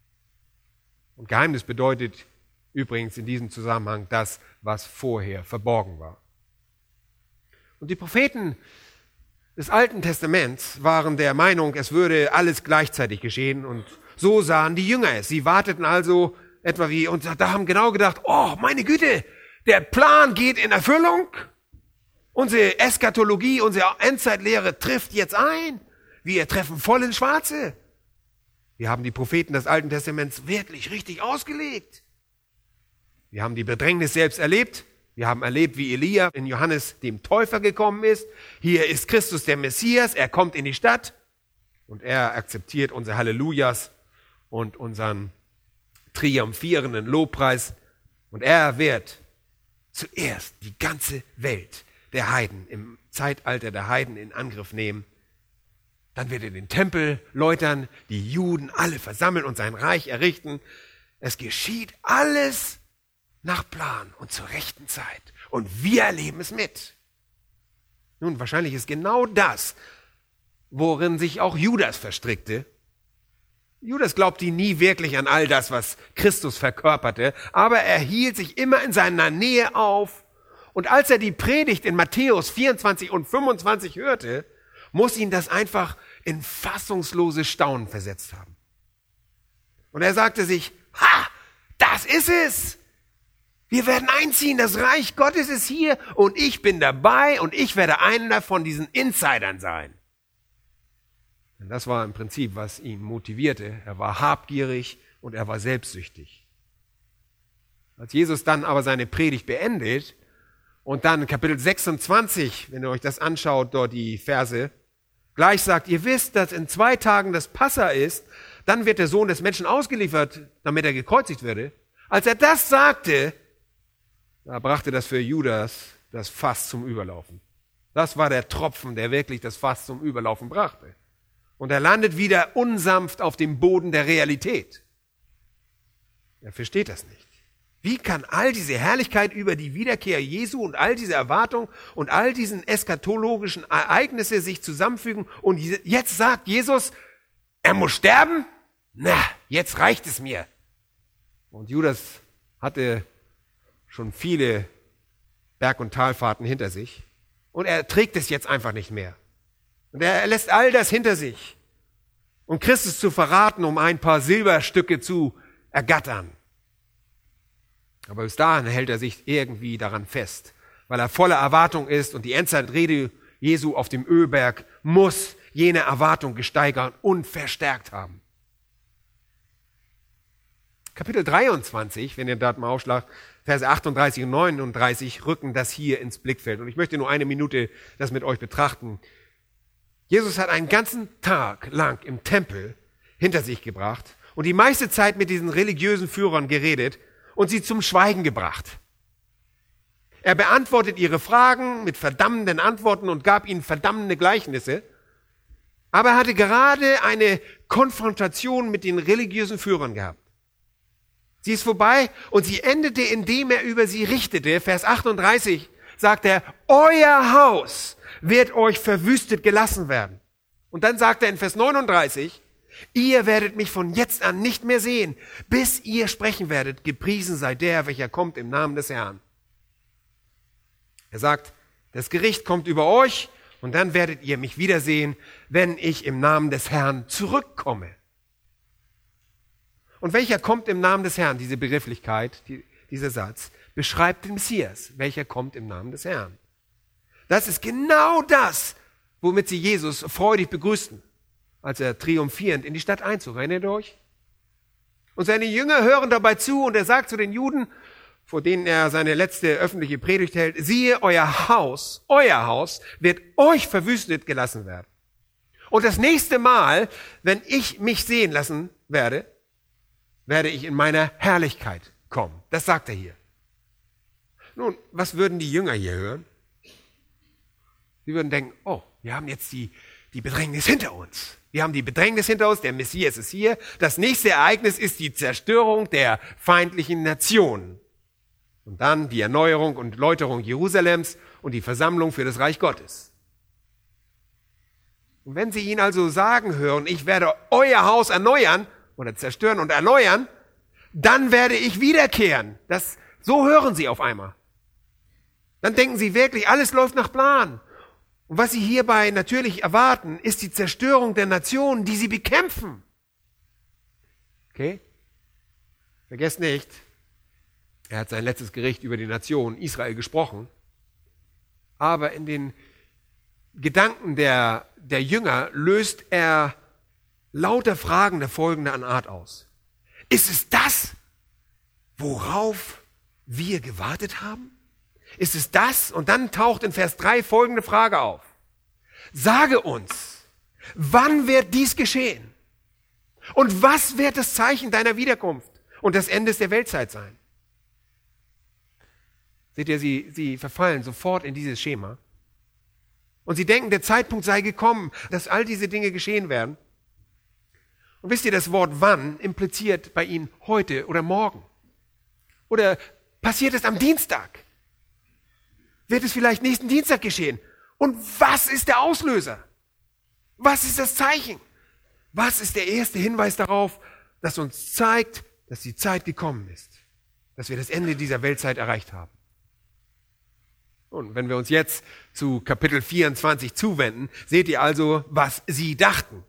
Und Geheimnis bedeutet übrigens in diesem Zusammenhang das, was vorher verborgen war. Und die Propheten des Alten Testaments waren der Meinung, es würde alles gleichzeitig geschehen, und so sahen die Jünger es. Sie warteten also etwa wie, und da haben genau gedacht, oh meine Güte, der Plan geht in Erfüllung. Unsere Eschatologie, unsere Endzeitlehre trifft jetzt ein. Wir treffen voll ins Schwarze. Wir haben die Propheten des Alten Testaments wirklich richtig ausgelegt. Wir haben die Bedrängnis selbst erlebt. Wir haben erlebt, wie Elia in Johannes dem Täufer gekommen ist. Hier ist Christus der Messias. Er kommt in die Stadt und er akzeptiert unsere Hallelujahs und unseren triumphierenden Lobpreis. Und er wird zuerst die ganze Welt der Heiden im Zeitalter der Heiden in Angriff nehmen. Dann wird er den Tempel läutern, die Juden alle versammeln und sein Reich errichten. Es geschieht alles nach Plan und zur rechten Zeit. Und wir erleben es mit. Nun, wahrscheinlich ist genau das, worin sich auch Judas verstrickte. Judas glaubte nie wirklich an all das, was Christus verkörperte, aber er hielt sich immer in seiner Nähe auf. Und als er die Predigt in Matthäus vierundzwanzig und fünfundzwanzig hörte, muss ihn das einfach in fassungsloses Staunen versetzt haben. Und er sagte sich, ha, das ist es. Wir werden einziehen, das Reich Gottes ist hier und ich bin dabei und ich werde einer von diesen Insidern sein. Und das war im Prinzip, was ihn motivierte. Er war habgierig und er war selbstsüchtig. Als Jesus dann aber seine Predigt beendet und dann Kapitel sechsundzwanzig, wenn ihr euch das anschaut, dort die Verse, gleich sagt, ihr wisst, dass in zwei Tagen das Passa ist, dann wird der Sohn des Menschen ausgeliefert, damit er gekreuzigt werde. Als er das sagte, da brachte das für Judas das Fass zum Überlaufen. Das war der Tropfen, der wirklich das Fass zum Überlaufen brachte. Und er landet wieder unsanft auf dem Boden der Realität. Er versteht das nicht. Wie kann all diese Herrlichkeit über die Wiederkehr Jesu und all diese Erwartung und all diesen eschatologischen Ereignisse sich zusammenfügen? Und jetzt sagt Jesus, er muss sterben? Na, jetzt reicht es mir. Und Judas hatte schon viele Berg- und Talfahrten hinter sich. Und er trägt es jetzt einfach nicht mehr. Und er lässt all das hinter sich, um Christus zu verraten, um ein paar Silberstücke zu ergattern. Aber bis dahin hält er sich irgendwie daran fest, weil er voller Erwartung ist und die Endzeitrede Jesu auf dem Ölberg muss jene Erwartung gesteigert und verstärkt haben. Kapitel dreiundzwanzig, wenn ihr dort mal aufschlagt, Verse achtunddreißig und neununddreißig rücken das hier ins Blickfeld. Und ich möchte nur eine Minute das mit euch betrachten. Jesus hat einen ganzen Tag lang im Tempel hinter sich gebracht und die meiste Zeit mit diesen religiösen Führern geredet und sie zum Schweigen gebracht. Er beantwortet ihre Fragen mit verdammenden Antworten und gab ihnen verdammende Gleichnisse. Aber er hatte gerade eine Konfrontation mit den religiösen Führern gehabt. Sie ist vorbei und sie endete, indem er über sie richtete. Vers achtunddreißig sagt er, euer Haus wird euch verwüstet gelassen werden. Und dann sagt er in Vers neununddreißig, ihr werdet mich von jetzt an nicht mehr sehen, bis ihr sprechen werdet, gepriesen sei der, welcher kommt im Namen des Herrn. Er sagt, das Gericht kommt über euch und dann werdet ihr mich wiedersehen, wenn ich im Namen des Herrn zurückkomme. Und welcher kommt im Namen des Herrn? Diese Begrifflichkeit, die, dieser Satz, beschreibt den Messias. Welcher kommt im Namen des Herrn? Das ist genau das, womit sie Jesus freudig begrüßten, als er triumphierend in die Stadt einzog. Erinnert ihr euch? Und seine Jünger hören dabei zu und er sagt zu den Juden, vor denen er seine letzte öffentliche Predigt hält, siehe, euer Haus, euer Haus wird euch verwüstet gelassen werden. Und das nächste Mal, wenn ich mich sehen lassen werde, werde ich in meiner Herrlichkeit kommen. Das sagt er hier. Nun, was würden die Jünger hier hören? Sie würden denken, oh, wir haben jetzt die die Bedrängnis hinter uns. Wir haben die Bedrängnis hinter uns, der Messias ist hier. Das nächste Ereignis ist die Zerstörung der feindlichen Nationen. Und dann die Erneuerung und Läuterung Jerusalems und die Versammlung für das Reich Gottes. Und wenn Sie ihn also sagen hören, ich werde euer Haus erneuern oder zerstören und erneuern, dann werde ich wiederkehren. Das, so hören Sie auf einmal. Dann denken Sie wirklich, alles läuft nach Plan. Und was Sie hierbei natürlich erwarten, ist die Zerstörung der Nationen, die Sie bekämpfen. Okay? Vergesst nicht, er hat sein letztes Gericht über die Nation Israel gesprochen. Aber in den Gedanken der, der Jünger löst er lauter Fragen der folgenden Art aus. Ist es das, worauf wir gewartet haben? Ist es das? Und dann taucht in Vers drei folgende Frage auf. Sage uns, wann wird dies geschehen? Und was wird das Zeichen deiner Wiederkunft und des Endes der Weltzeit sein? Seht ihr, sie, sie verfallen sofort in dieses Schema. Und sie denken, der Zeitpunkt sei gekommen, dass all diese Dinge geschehen werden. Und wisst ihr, das Wort wann impliziert bei ihnen heute oder morgen. Oder passiert es am Dienstag? Wird es vielleicht nächsten Dienstag geschehen? Und was ist der Auslöser? Was ist das Zeichen? Was ist der erste Hinweis darauf, das uns zeigt, dass die Zeit gekommen ist? Dass wir das Ende dieser Weltzeit erreicht haben? Und wenn wir uns jetzt zu Kapitel vierundzwanzig zuwenden, seht ihr also, was sie dachten.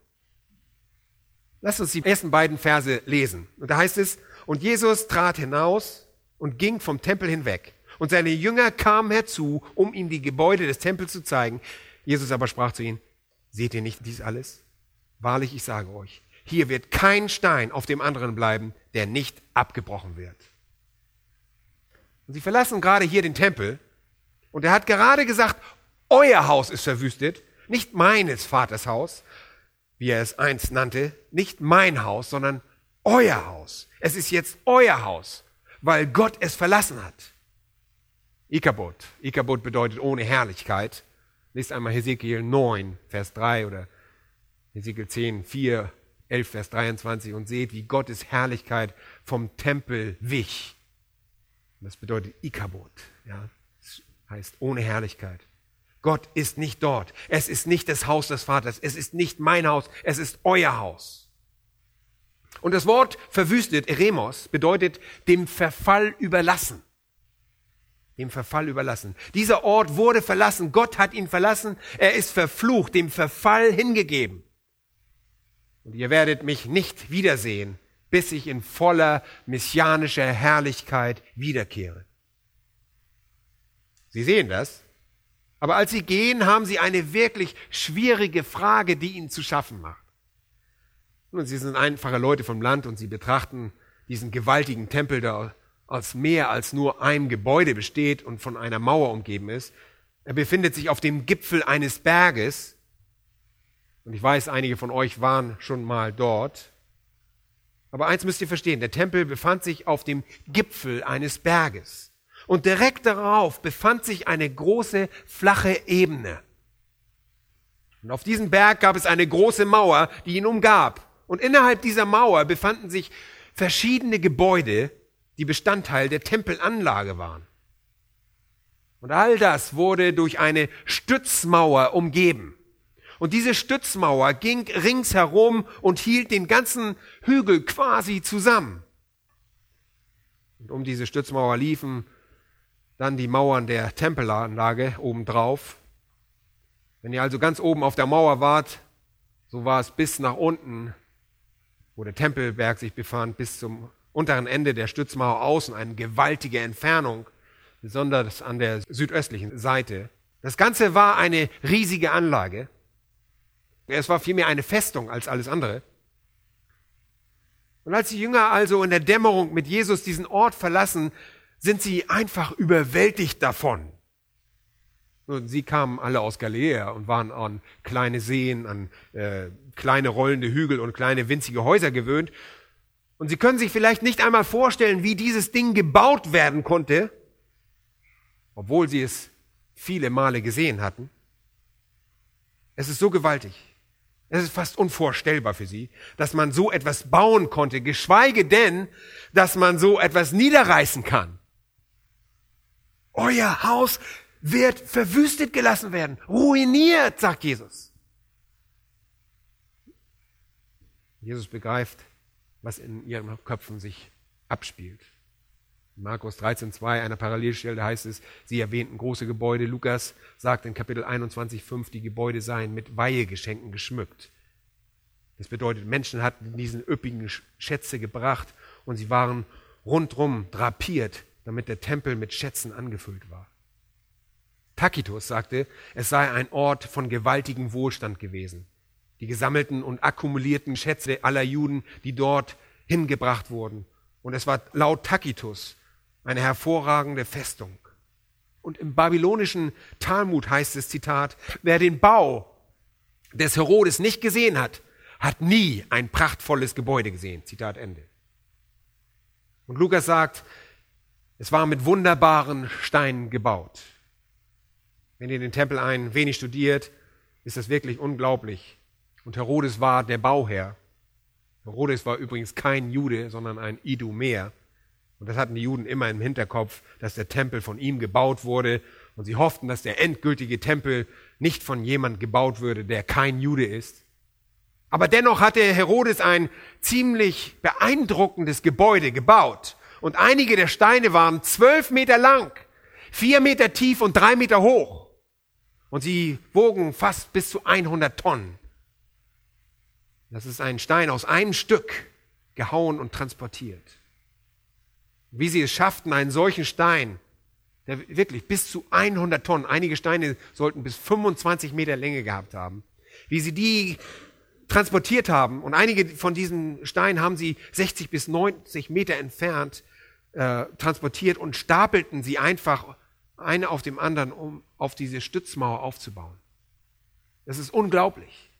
Lasst uns die ersten beiden Verse lesen. Und da heißt es, und Jesus trat hinaus und ging vom Tempel hinweg. Und seine Jünger kamen herzu, um ihm die Gebäude des Tempels zu zeigen. Jesus aber sprach zu ihnen, seht ihr nicht dies alles? Wahrlich, ich sage euch, hier wird kein Stein auf dem anderen bleiben, der nicht abgebrochen wird. Und sie verlassen gerade hier den Tempel. Und er hat gerade gesagt, euer Haus ist verwüstet, nicht meines Vaters Haus, wie er es einst nannte, nicht mein Haus, sondern euer Haus. Es ist jetzt euer Haus, weil Gott es verlassen hat. Ikabod. Ikabod bedeutet ohne Herrlichkeit. Lest einmal Hesekiel neun, Vers drei oder Hesekiel zehn, vier, elf, Vers dreiundzwanzig und seht, wie Gottes Herrlichkeit vom Tempel wich. Das bedeutet Ikabod, ja. Heißt ohne Herrlichkeit. Gott ist nicht dort. Es ist nicht das Haus des Vaters. Es ist nicht mein Haus. Es ist euer Haus. Und das Wort verwüstet, Eremos, bedeutet dem Verfall überlassen. Dem Verfall überlassen. Dieser Ort wurde verlassen. Gott hat ihn verlassen. Er ist verflucht, dem Verfall hingegeben. Und ihr werdet mich nicht wiedersehen, bis ich in voller messianischer Herrlichkeit wiederkehre. Sie sehen das, aber als sie gehen, haben sie eine wirklich schwierige Frage, die ihnen zu schaffen macht. Und sie sind einfache Leute vom Land und sie betrachten diesen gewaltigen Tempel, der aus mehr als nur einem Gebäude besteht und von einer Mauer umgeben ist. Er befindet sich auf dem Gipfel eines Berges. Und ich weiß, einige von euch waren schon mal dort. Aber eins müsst ihr verstehen, der Tempel befand sich auf dem Gipfel eines Berges. Und direkt darauf befand sich eine große, flache Ebene. Und auf diesem Berg gab es eine große Mauer, die ihn umgab. Und innerhalb dieser Mauer befanden sich verschiedene Gebäude, die Bestandteil der Tempelanlage waren. Und all das wurde durch eine Stützmauer umgeben. Und diese Stützmauer ging ringsherum und hielt den ganzen Hügel quasi zusammen. Und um diese Stützmauer liefen dann die Mauern der Tempelanlage obendrauf. Wenn ihr also ganz oben auf der Mauer wart, so war es bis nach unten, wo der Tempelberg sich befand, bis zum unteren Ende der Stützmauer außen, eine gewaltige Entfernung, besonders an der südöstlichen Seite. Das Ganze war eine riesige Anlage. Es war vielmehr eine Festung als alles andere. Und als die Jünger also in der Dämmerung mit Jesus diesen Ort verlassen, sind sie einfach überwältigt davon. Und sie kamen alle aus Galiläa und waren an kleine Seen, an äh, kleine rollende Hügel und kleine winzige Häuser gewöhnt. Und sie können sich vielleicht nicht einmal vorstellen, wie dieses Ding gebaut werden konnte, obwohl sie es viele Male gesehen hatten. Es ist so gewaltig. Es ist fast unvorstellbar für sie, dass man so etwas bauen konnte, geschweige denn, dass man so etwas niederreißen kann. Euer Haus wird verwüstet gelassen werden, ruiniert, sagt Jesus. Jesus begreift, was in ihren Köpfen sich abspielt. In Markus dreizehn zwei, einer Parallelstelle, heißt es, sie erwähnten große Gebäude. Lukas sagt in Kapitel einundzwanzig fünf, die Gebäude seien mit Weihegeschenken geschmückt. Das bedeutet, Menschen hatten diesen üppigen Schätze gebracht und sie waren rundrum drapiert, damit der Tempel mit Schätzen angefüllt war. Tacitus sagte, es sei ein Ort von gewaltigem Wohlstand gewesen. Die gesammelten und akkumulierten Schätze aller Juden, die dort hingebracht wurden. Und es war laut Tacitus eine hervorragende Festung. Und im babylonischen Talmud heißt es, Zitat, wer den Bau des Herodes nicht gesehen hat, hat nie ein prachtvolles Gebäude gesehen. Zitat Ende. Und Lukas sagt, es war mit wunderbaren Steinen gebaut. Wenn ihr den Tempel ein wenig studiert, ist das wirklich unglaublich. Und Herodes war der Bauherr. Herodes war übrigens kein Jude, sondern ein Idumäer. Und das hatten die Juden immer im Hinterkopf, dass der Tempel von ihm gebaut wurde. Und sie hofften, dass der endgültige Tempel nicht von jemand gebaut würde, der kein Jude ist. Aber dennoch hatte Herodes ein ziemlich beeindruckendes Gebäude gebaut. Und einige der Steine waren zwölf Meter lang, vier Meter tief und drei Meter hoch. Und sie wogen fast bis zu hundert Tonnen. Das ist ein Stein aus einem Stück gehauen und transportiert. Wie sie es schafften, einen solchen Stein, der wirklich bis zu hundert Tonnen, einige Steine sollten bis fünfundzwanzig Meter Länge gehabt haben, wie sie die transportiert haben, und einige von diesen Steinen haben sie sechzig bis neunzig Meter entfernt äh, transportiert und stapelten sie einfach eine auf dem anderen, um auf diese Stützmauer aufzubauen. Das ist unglaublich.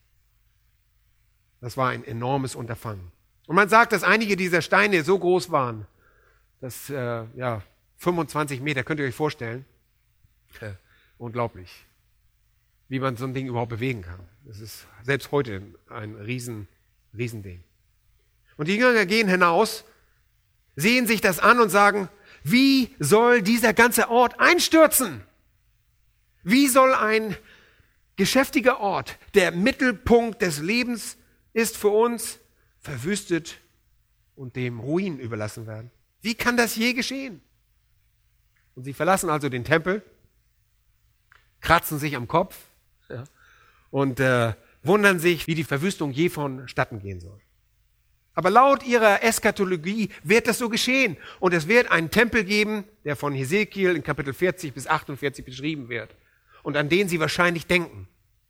Das war ein enormes Unterfangen. Und man sagt, dass einige dieser Steine so groß waren, dass äh, ja, fünfundzwanzig Meter, könnt ihr euch vorstellen, äh, unglaublich, wie man so ein Ding überhaupt bewegen kann. Das ist selbst heute ein riesen, riesen Ding. Und die Jünger gehen hinaus, sehen sich das an und sagen, wie soll dieser ganze Ort einstürzen? Wie soll ein geschäftiger Ort, der Mittelpunkt des Lebens ist für uns, verwüstet und dem Ruin überlassen werden? Wie kann das je geschehen? Und sie verlassen also den Tempel, kratzen sich am Kopf, ja, und äh, wundern sich, wie die Verwüstung je vonstatten gehen soll. Aber laut ihrer Eschatologie wird das so geschehen. Und es wird einen Tempel geben, der von Hesekiel in Kapitel vierzig bis achtundvierzig beschrieben wird und an den sie wahrscheinlich denken.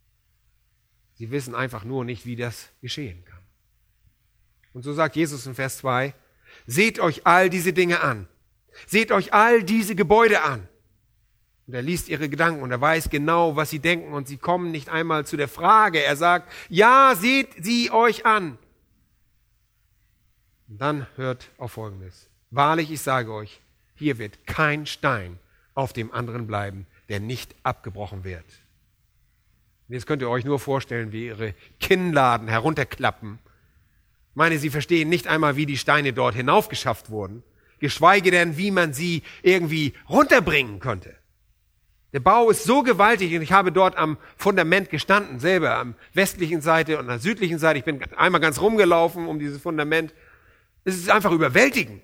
Sie wissen einfach nur nicht, wie das geschehen kann. Und so sagt Jesus in Vers zwei, seht euch all diese Dinge an. Seht euch all diese Gebäude an. Und er liest ihre Gedanken und er weiß genau, was sie denken, und sie kommen nicht einmal zu der Frage. Er sagt, ja, seht sie euch an. Und dann hört auf Folgendes. Wahrlich, ich sage euch, hier wird kein Stein auf dem anderen bleiben, der nicht abgebrochen wird. Und jetzt könnt ihr euch nur vorstellen, wie ihre Kinnladen herunterklappen. Ich meine, sie verstehen nicht einmal, wie die Steine dort hinaufgeschafft wurden, geschweige denn, wie man sie irgendwie runterbringen könnte. Der Bau ist so gewaltig, und ich habe dort am Fundament gestanden, selber am westlichen Seite und an der südlichen Seite. Ich bin einmal ganz rumgelaufen um dieses Fundament. Es ist einfach überwältigend.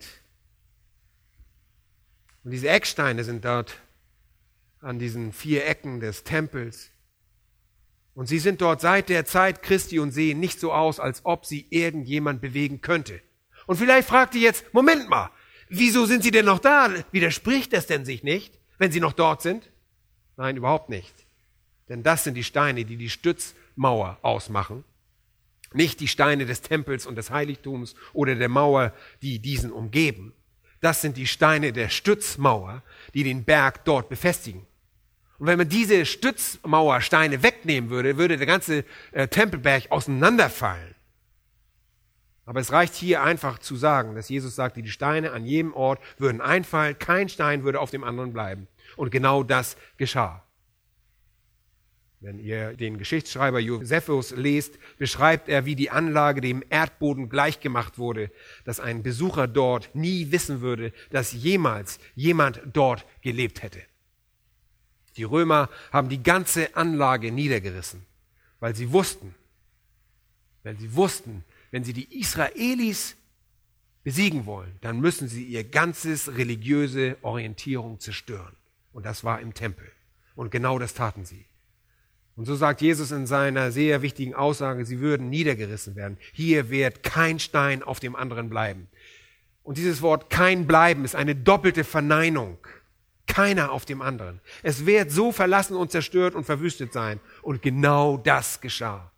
Und diese Ecksteine sind dort an diesen vier Ecken des Tempels. Und sie sind dort seit der Zeit Christi und sehen nicht so aus, als ob sie irgendjemand bewegen könnte. Und vielleicht fragt ihr jetzt, Moment mal, wieso sind sie denn noch da? Widerspricht das denn sich nicht, wenn sie noch dort sind? Nein, überhaupt nicht. Denn das sind die Steine, die die Stützmauer ausmachen. Nicht die Steine des Tempels und des Heiligtums oder der Mauer, die diesen umgeben. Das sind die Steine der Stützmauer, die den Berg dort befestigen. Und wenn man diese Stützmauersteine wegnehmen würde, würde der ganze äh, Tempelberg auseinanderfallen. Aber es reicht hier einfach zu sagen, dass Jesus sagte, die Steine an jedem Ort würden einfallen, kein Stein würde auf dem anderen bleiben. Und genau das geschah. Wenn ihr den Geschichtsschreiber Josephus lest, beschreibt er, wie die Anlage dem Erdboden gleichgemacht wurde, dass ein Besucher dort nie wissen würde, dass jemals jemand dort gelebt hätte. Die Römer haben die ganze Anlage niedergerissen, weil sie wussten, weil sie wussten, wenn sie die Israelis besiegen wollen, dann müssen sie ihr ganzes religiöse Orientierung zerstören. Und das war im Tempel. Und genau das taten sie. Und so sagt Jesus in seiner sehr wichtigen Aussage, sie würden niedergerissen werden. Hier wird kein Stein auf dem anderen bleiben. Und dieses Wort kein bleiben ist eine doppelte Verneinung. Keiner auf dem anderen. Es wird so verlassen und zerstört und verwüstet sein. Und genau das geschah.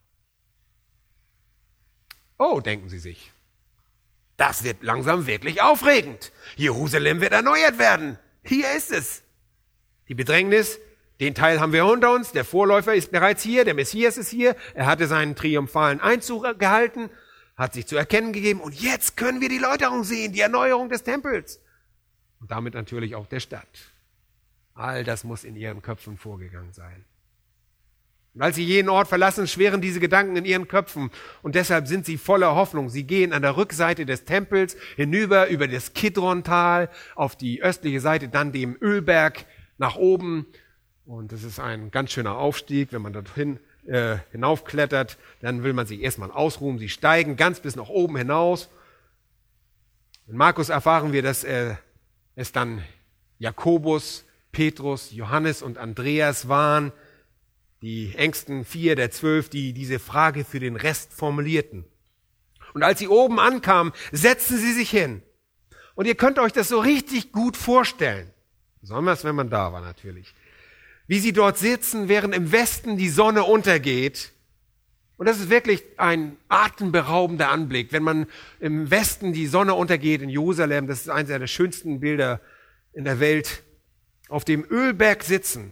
Oh, denken Sie sich, das wird langsam wirklich aufregend. Jerusalem wird erneuert werden. Hier ist es. Die Bedrängnis, den Teil haben wir unter uns. Der Vorläufer ist bereits hier. Der Messias ist hier. Er hatte seinen triumphalen Einzug gehalten, hat sich zu erkennen gegeben. Und jetzt können wir die Läuterung sehen, die Erneuerung des Tempels. Und damit natürlich auch der Stadt. All das muss in ihren Köpfen vorgegangen sein. Und als sie jeden Ort verlassen, schweren diese Gedanken in ihren Köpfen. Und deshalb sind sie voller Hoffnung. Sie gehen an der Rückseite des Tempels hinüber über das Kidron-Tal auf die östliche Seite, dann dem Ölberg nach oben. Und das ist ein ganz schöner Aufstieg. Wenn man dorthin äh, hinaufklettert, dann will man sich erstmal ausruhen. Sie steigen ganz bis nach oben hinaus. In Markus erfahren wir, dass äh, es dann Jakobus, Petrus, Johannes und Andreas waren, die engsten vier der zwölf, die diese Frage für den Rest formulierten. Und als sie oben ankamen, setzten sie sich hin. Und ihr könnt euch das so richtig gut vorstellen. Besonders, wenn man da war natürlich. Wie sie dort sitzen, während im Westen die Sonne untergeht. Und das ist wirklich ein atemberaubender Anblick. Wenn man im Westen die Sonne untergeht in Jerusalem, das ist eines der schönsten Bilder in der Welt, auf dem Ölberg sitzend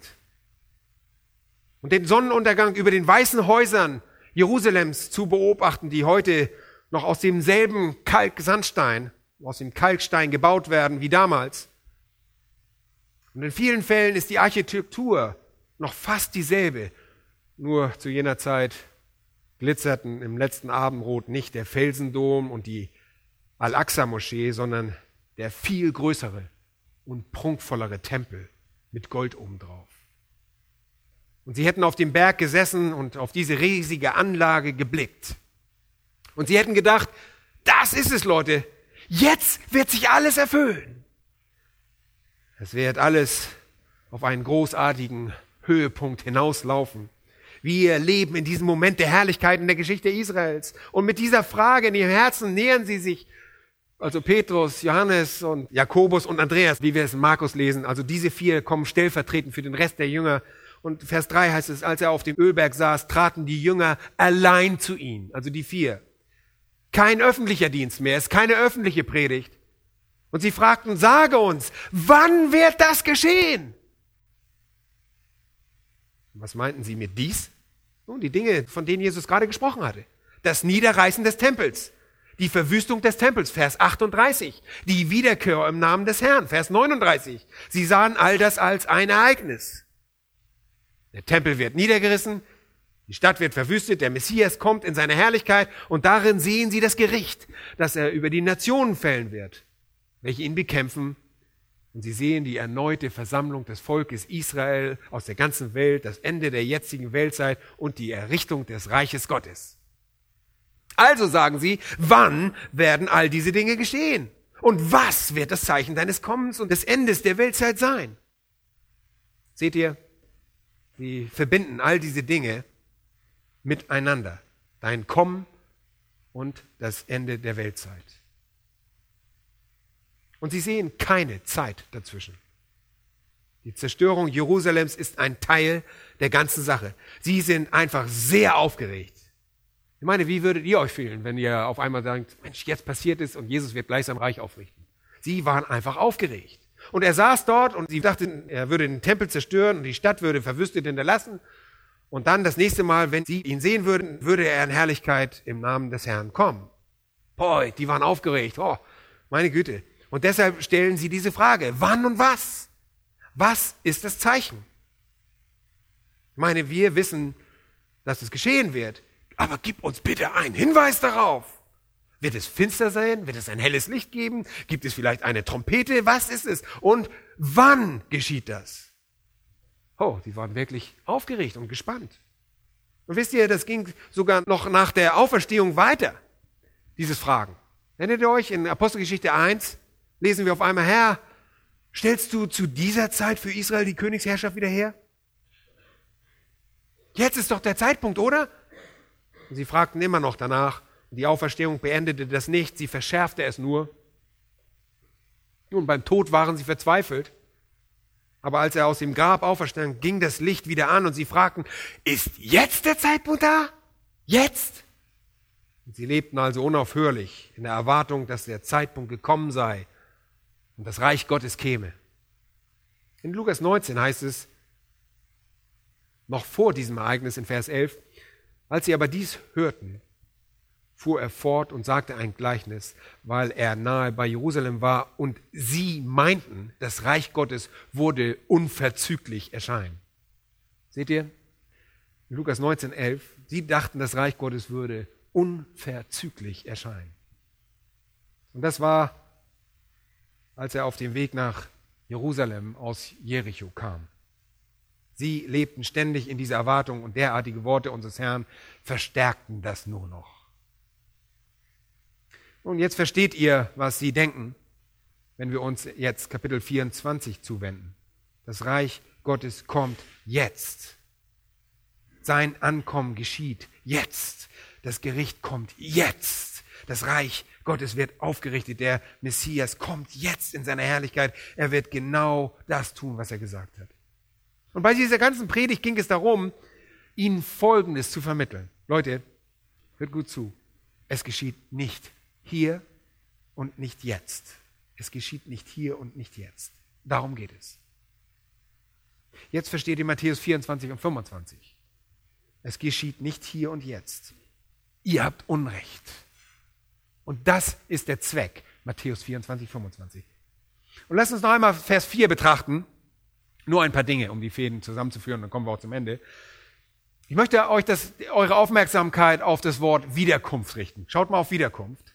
und den Sonnenuntergang über den weißen Häusern Jerusalems zu beobachten, die heute noch aus demselben Kalksandstein, aus dem Kalkstein gebaut werden wie damals. Und in vielen Fällen ist die Architektur noch fast dieselbe, nur zu jener Zeit glitzerten im letzten Abendrot nicht der Felsendom und die Al-Aqsa-Moschee, sondern der viel größere und prunkvollere Tempel mit Gold obendrauf. Und sie hätten auf dem Berg gesessen und auf diese riesige Anlage geblickt. Und sie hätten gedacht, das ist es, Leute, jetzt wird sich alles erfüllen. Es wird alles auf einen großartigen Höhepunkt hinauslaufen. Wir leben in diesem Moment der Herrlichkeit in der Geschichte Israels. Und mit dieser Frage in ihrem Herzen nähern sie sich, also Petrus, Johannes und Jakobus und Andreas, wie wir es in Markus lesen. Also diese vier kommen stellvertretend für den Rest der Jünger. Und Vers drei heißt es, als er auf dem Ölberg saß, traten die Jünger allein zu ihm, also die vier. Kein öffentlicher Dienst mehr, es ist keine öffentliche Predigt. Und sie fragten, sage uns, wann wird das geschehen? Was meinten sie mit dies? Nun, die Dinge, von denen Jesus gerade gesprochen hatte. Das Niederreißen des Tempels, die Verwüstung des Tempels, Vers achtunddreißig, die Wiederkehr im Namen des Herrn, Vers neununddreißig. Sie sahen all das als ein Ereignis. Der Tempel wird niedergerissen, die Stadt wird verwüstet, der Messias kommt in seine Herrlichkeit und darin sehen sie das Gericht, das er über die Nationen fällen wird, welche ihn bekämpfen. Und sie sehen die erneute Versammlung des Volkes Israel aus der ganzen Welt, das Ende der jetzigen Weltzeit und die Errichtung des Reiches Gottes. Also sagen sie, wann werden all diese Dinge geschehen? Und was wird das Zeichen deines Kommens und des Endes der Weltzeit sein? Seht ihr? Sie verbinden all diese Dinge miteinander. Dein Kommen und das Ende der Weltzeit. Und sie sehen keine Zeit dazwischen. Die Zerstörung Jerusalems ist ein Teil der ganzen Sache. Sie sind einfach sehr aufgeregt. Ich meine, wie würdet ihr euch fühlen, wenn ihr auf einmal sagt, Mensch, jetzt passiert es und Jesus wird gleich sein Reich aufrichten? Sie waren einfach aufgeregt. Und er saß dort und sie dachten, er würde den Tempel zerstören und die Stadt würde verwüstet hinterlassen. Und dann das nächste Mal, wenn sie ihn sehen würden, würde er in Herrlichkeit im Namen des Herrn kommen. Boah, die waren aufgeregt. Oh, meine Güte. Und deshalb stellen sie diese Frage, wann und was? Was ist das Zeichen? Ich meine, wir wissen, dass es geschehen wird, aber gib uns bitte einen Hinweis darauf. Wird es finster sein? Wird es ein helles Licht geben? Gibt es vielleicht eine Trompete? Was ist es? Und wann geschieht das? Oh, sie waren wirklich aufgeregt und gespannt. Und wisst ihr, das ging sogar noch nach der Auferstehung weiter, dieses Fragen. Erinnert ihr euch, in Apostelgeschichte eins lesen wir auf einmal, Herr, stellst du zu dieser Zeit für Israel die Königsherrschaft wieder her? Jetzt ist doch der Zeitpunkt, oder? Und sie fragten immer noch danach. Die Auferstehung beendete das nicht, sie verschärfte es nur. Nun, beim Tod waren sie verzweifelt. Aber als er aus dem Grab auferstand, ging das Licht wieder an und sie fragten, ist jetzt der Zeitpunkt da? Jetzt? Und sie lebten also unaufhörlich in der Erwartung, dass der Zeitpunkt gekommen sei und das Reich Gottes käme. In Lukas neunzehn heißt es, noch vor diesem Ereignis in Vers elf, als sie aber dies hörten, fuhr er fort und sagte ein Gleichnis, weil er nahe bei Jerusalem war und sie meinten, das Reich Gottes würde unverzüglich erscheinen. Seht ihr? In Lukas neunzehn, elf, sie dachten, das Reich Gottes würde unverzüglich erscheinen. Und das war, als er auf dem Weg nach Jerusalem aus Jericho kam. Sie lebten ständig in dieser Erwartung und derartige Worte unseres Herrn verstärkten das nur noch. Und jetzt versteht ihr, was sie denken, wenn wir uns jetzt Kapitel vierundzwanzig zuwenden. Das Reich Gottes kommt jetzt. Sein Ankommen geschieht jetzt. Das Gericht kommt jetzt. Das Reich Gottes wird aufgerichtet. Der Messias kommt jetzt in seiner Herrlichkeit. Er wird genau das tun, was er gesagt hat. Und bei dieser ganzen Predigt ging es darum, ihnen Folgendes zu vermitteln. Leute, hört gut zu. Es geschieht nicht hier und nicht jetzt. Es geschieht nicht hier und nicht jetzt. Darum geht es. Jetzt versteht ihr Matthäus vierundzwanzig und fünfundzwanzig. Es geschieht nicht hier und jetzt. Ihr habt Unrecht. Und das ist der Zweck. Matthäus vierundzwanzig, fünfundzwanzig. Und lasst uns noch einmal Vers vier betrachten. Nur ein paar Dinge, um die Fäden zusammenzuführen, dann kommen wir auch zum Ende. Ich möchte euch das, eure Aufmerksamkeit auf das Wort Wiederkunft richten. Schaut mal auf Wiederkunft.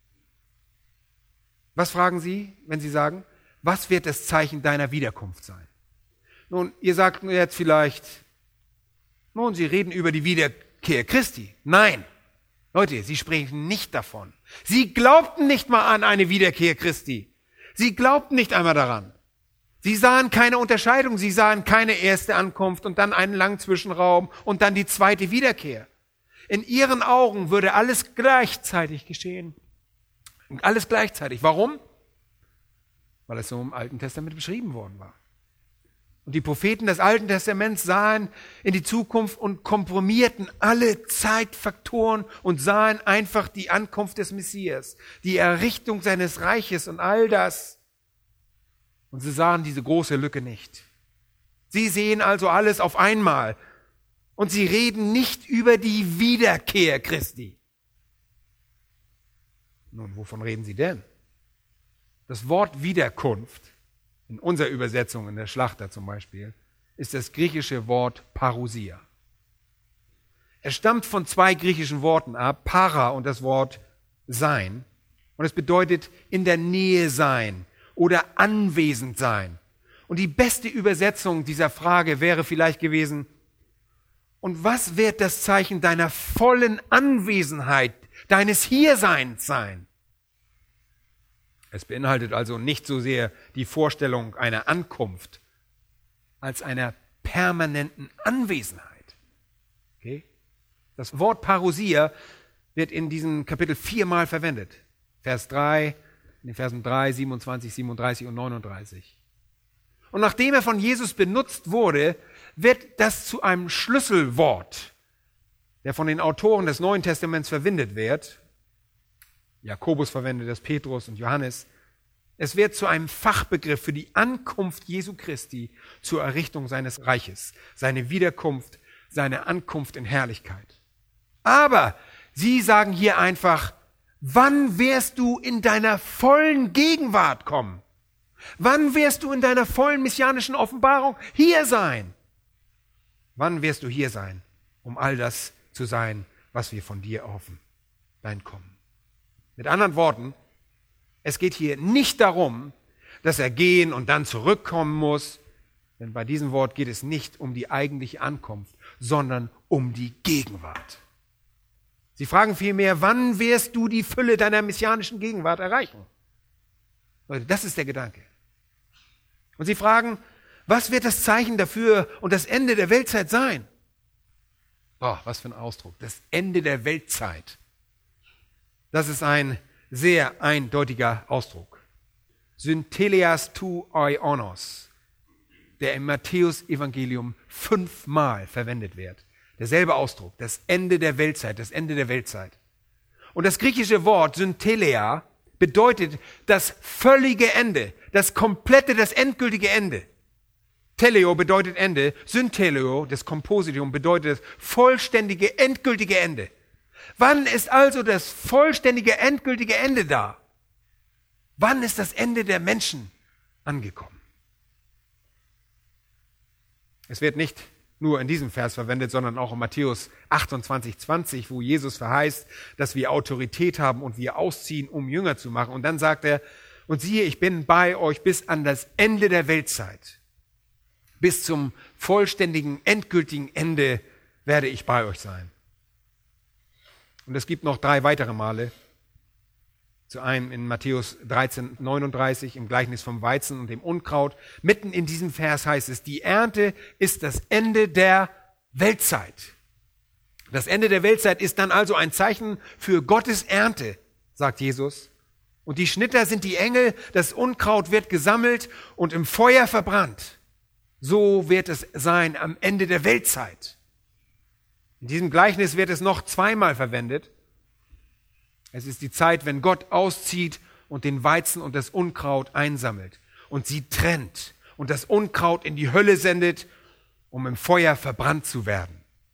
Was fragen Sie, wenn Sie sagen, was wird das Zeichen deiner Wiederkunft sein? Nun, ihr sagt jetzt vielleicht, nun, Sie reden über die Wiederkehr Christi. Nein, Leute, Sie sprechen nicht davon. Sie glaubten nicht mal an eine Wiederkehr Christi. Sie glaubten nicht einmal daran. Sie sahen keine Unterscheidung, sie sahen keine erste Ankunft und dann einen langen Zwischenraum und dann die zweite Wiederkehr. In ihren Augen würde alles gleichzeitig geschehen. Alles gleichzeitig. Warum? Weil es so im Alten Testament beschrieben worden war. Und die Propheten des Alten Testaments sahen in die Zukunft und komprimierten alle Zeitfaktoren und sahen einfach die Ankunft des Messias, die Errichtung seines Reiches und all das. Und sie sahen diese große Lücke nicht. Sie sehen also alles auf einmal. Und sie reden nicht über die Wiederkehr Christi. Nun, wovon reden sie denn? Das Wort Wiederkunft, in unserer Übersetzung, in der Schlachter zum Beispiel, ist das griechische Wort Parousia. Es stammt von zwei griechischen Worten ab, Para und das Wort sein. Und es bedeutet in der Nähe sein oder anwesend sein. Und die beste Übersetzung dieser Frage wäre vielleicht gewesen, und was wird das Zeichen deiner vollen Anwesenheit, deines Hierseins sein? Es beinhaltet also nicht so sehr die Vorstellung einer Ankunft, als einer permanenten Anwesenheit. Okay? Das Wort Parousia wird in diesem Kapitel viermal verwendet. Vers drei, in den Versen drei, siebenundzwanzig, siebenunddreißig und neununddreißig. Und nachdem er von Jesus benutzt wurde, wird das zu einem Schlüsselwort, der von den Autoren des Neuen Testaments verwendet wird. Jakobus verwendet das, Petrus und Johannes. Es wird zu einem Fachbegriff für die Ankunft Jesu Christi zur Errichtung seines Reiches, seine Wiederkunft, seine Ankunft in Herrlichkeit. Aber sie sagen hier einfach, wann wirst du in deiner vollen Gegenwart kommen? Wann wirst du in deiner vollen messianischen Offenbarung hier sein? Wann wirst du hier sein, um all das zu sein, was wir von dir erhoffen? Dein Kommen. Mit anderen Worten, es geht hier nicht darum, dass er gehen und dann zurückkommen muss, denn bei diesem Wort geht es nicht um die eigentliche Ankunft, sondern um die Gegenwart. Sie fragen vielmehr, wann wirst du die Fülle deiner messianischen Gegenwart erreichen? Leute, das ist der Gedanke. Und sie fragen, was wird das Zeichen dafür und das Ende der Weltzeit sein? Oh, was für ein Ausdruck. Das Ende der Weltzeit. Das ist ein sehr eindeutiger Ausdruck. Synteleas tu oionos, der im Matthäus-Evangelium fünfmal verwendet wird. Derselbe Ausdruck, das Ende der Weltzeit, das Ende der Weltzeit. Und das griechische Wort Syntelea bedeutet das völlige Ende, das komplette, das endgültige Ende. Teleo bedeutet Ende, Synteleo, das Kompositum, bedeutet das vollständige, endgültige Ende. Wann ist also das vollständige, endgültige Ende da? Wann ist das Ende der Menschen angekommen? Es wird nicht nur in diesem Vers verwendet, sondern auch in Matthäus achtundzwanzig, zwanzig, wo Jesus verheißt, dass wir Autorität haben und wir ausziehen, um Jünger zu machen. Und dann sagt er, und siehe, ich bin bei euch bis an das Ende der Weltzeit. Bis zum vollständigen, endgültigen Ende werde ich bei euch sein. Und es gibt noch drei weitere Male. Zu einem in Matthäus dreizehn, neununddreißig im Gleichnis vom Weizen und dem Unkraut. Mitten in diesem Vers heißt es, die Ernte ist das Ende der Weltzeit. Das Ende der Weltzeit ist dann also ein Zeichen für Gottes Ernte, sagt Jesus. Und die Schnitter sind die Engel, das Unkraut wird gesammelt und im Feuer verbrannt. So wird es sein am Ende der Weltzeit. In diesem Gleichnis wird es noch zweimal verwendet. Es ist die Zeit, wenn Gott auszieht und den Weizen und das Unkraut einsammelt und sie trennt und das Unkraut in die Hölle sendet, um im Feuer verbrannt zu werden.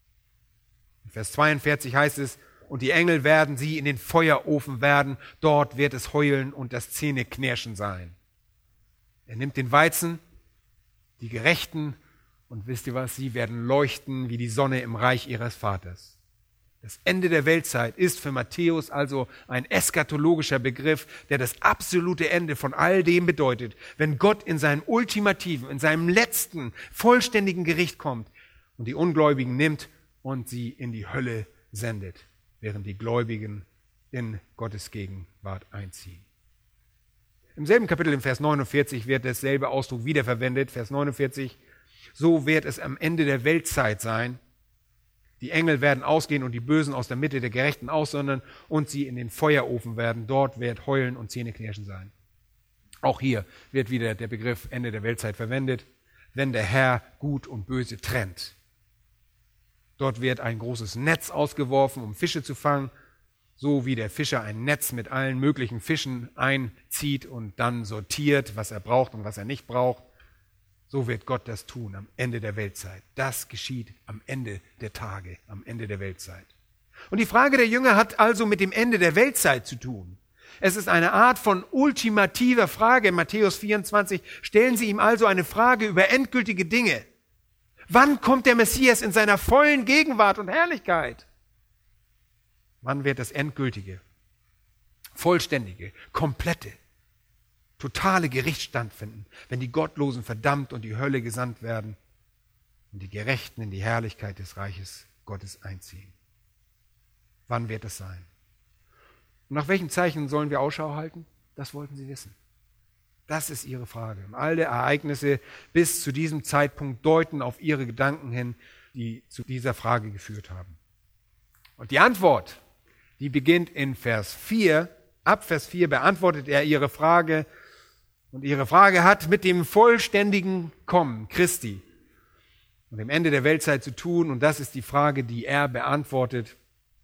In Vers zweiundvierzig heißt es, und die Engel werden sie in den Feuerofen werden, dort wird es Heulen und das Zähneknirschen sein. Er nimmt den Weizen, die Gerechten, und wisst ihr was, sie werden leuchten wie die Sonne im Reich ihres Vaters. Das Ende der Weltzeit ist für Matthäus also ein eschatologischer Begriff, der das absolute Ende von all dem bedeutet, wenn Gott in seinem ultimativen, in seinem letzten, vollständigen Gericht kommt und die Ungläubigen nimmt und sie in die Hölle sendet, während die Gläubigen in Gottes Gegenwart einziehen. Im selben Kapitel, im Vers neunundvierzig, wird derselbe Ausdruck wiederverwendet. Vers neunundvierzig, so wird es am Ende der Weltzeit sein. Die Engel werden ausgehen und die Bösen aus der Mitte der Gerechten aussondern und sie in den Feuerofen werden. Dort wird Heulen und Zähneknirschen sein. Auch hier wird wieder der Begriff Ende der Weltzeit verwendet, wenn der Herr Gut und Böse trennt. Dort wird ein großes Netz ausgeworfen, um Fische zu fangen, so wie der Fischer ein Netz mit allen möglichen Fischen einzieht und dann sortiert, was er braucht und was er nicht braucht. So wird Gott das tun am Ende der Weltzeit. Das geschieht am Ende der Tage, am Ende der Weltzeit. Und die Frage der Jünger hat also mit dem Ende der Weltzeit zu tun. Es ist eine Art von ultimativer Frage. In Matthäus vierundzwanzig stellen sie ihm also eine Frage über endgültige Dinge. Wann kommt der Messias in seiner vollen Gegenwart und Herrlichkeit? Wann wird das endgültige, vollständige, komplette, totale Gericht stattfinden, wenn die Gottlosen verdammt und die Hölle gesandt werden und die Gerechten in die Herrlichkeit des Reiches Gottes einziehen? Wann wird es sein? Und nach welchen Zeichen sollen wir Ausschau halten? Das wollten sie wissen. Das ist ihre Frage. Und alle Ereignisse bis zu diesem Zeitpunkt deuten auf ihre Gedanken hin, die zu dieser Frage geführt haben. Und die Antwort, die beginnt in Vers vier. Ab Vers vier beantwortet er ihre Frage. Und ihre Frage hat mit dem vollständigen Kommen Christi und dem Ende der Weltzeit zu tun. Und das ist die Frage, die er beantwortet.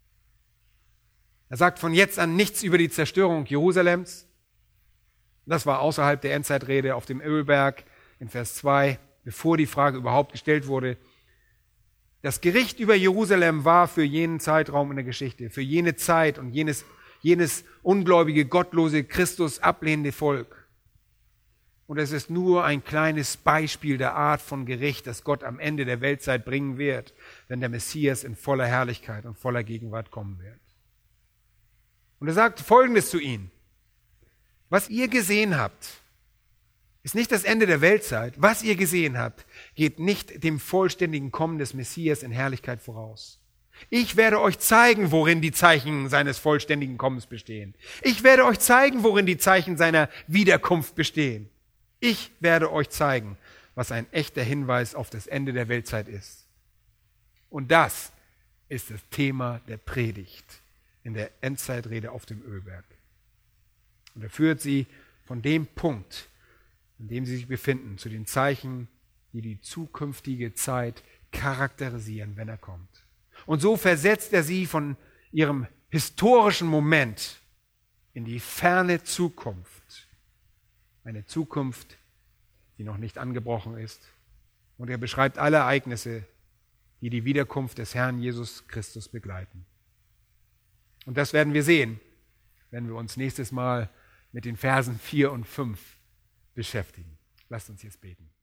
Er sagt von jetzt an nichts über die Zerstörung Jerusalems. Das war außerhalb der Endzeitrede auf dem Ölberg in Vers zwei, bevor die Frage überhaupt gestellt wurde. Das Gericht über Jerusalem war für jenen Zeitraum in der Geschichte, für jene Zeit und jenes, jenes ungläubige, gottlose, Christus ablehnende Volk. Und es ist nur ein kleines Beispiel der Art von Gericht, das Gott am Ende der Weltzeit bringen wird, wenn der Messias in voller Herrlichkeit und voller Gegenwart kommen wird. Und er sagt Folgendes zu ihnen: Was ihr gesehen habt, ist nicht das Ende der Weltzeit. Was ihr gesehen habt, geht nicht dem vollständigen Kommen des Messias in Herrlichkeit voraus. Ich werde euch zeigen, worin die Zeichen seines vollständigen Kommens bestehen. Ich werde euch zeigen, worin die Zeichen seiner Wiederkunft bestehen. Ich werde euch zeigen, was ein echter Hinweis auf das Ende der Weltzeit ist. Und das ist das Thema der Predigt in der Endzeitrede auf dem Ölberg. Und er führt sie von dem Punkt, in dem sie sich befinden, zu den Zeichen, die die zukünftige Zeit charakterisieren, wenn er kommt. Und so versetzt er sie von ihrem historischen Moment in die ferne Zukunft. Eine Zukunft, die noch nicht angebrochen ist. Und er beschreibt alle Ereignisse, die die Wiederkunft des Herrn Jesus Christus begleiten. Und das werden wir sehen, wenn wir uns nächstes Mal mit den Versen vier und fünf beschäftigen. Lasst uns jetzt beten.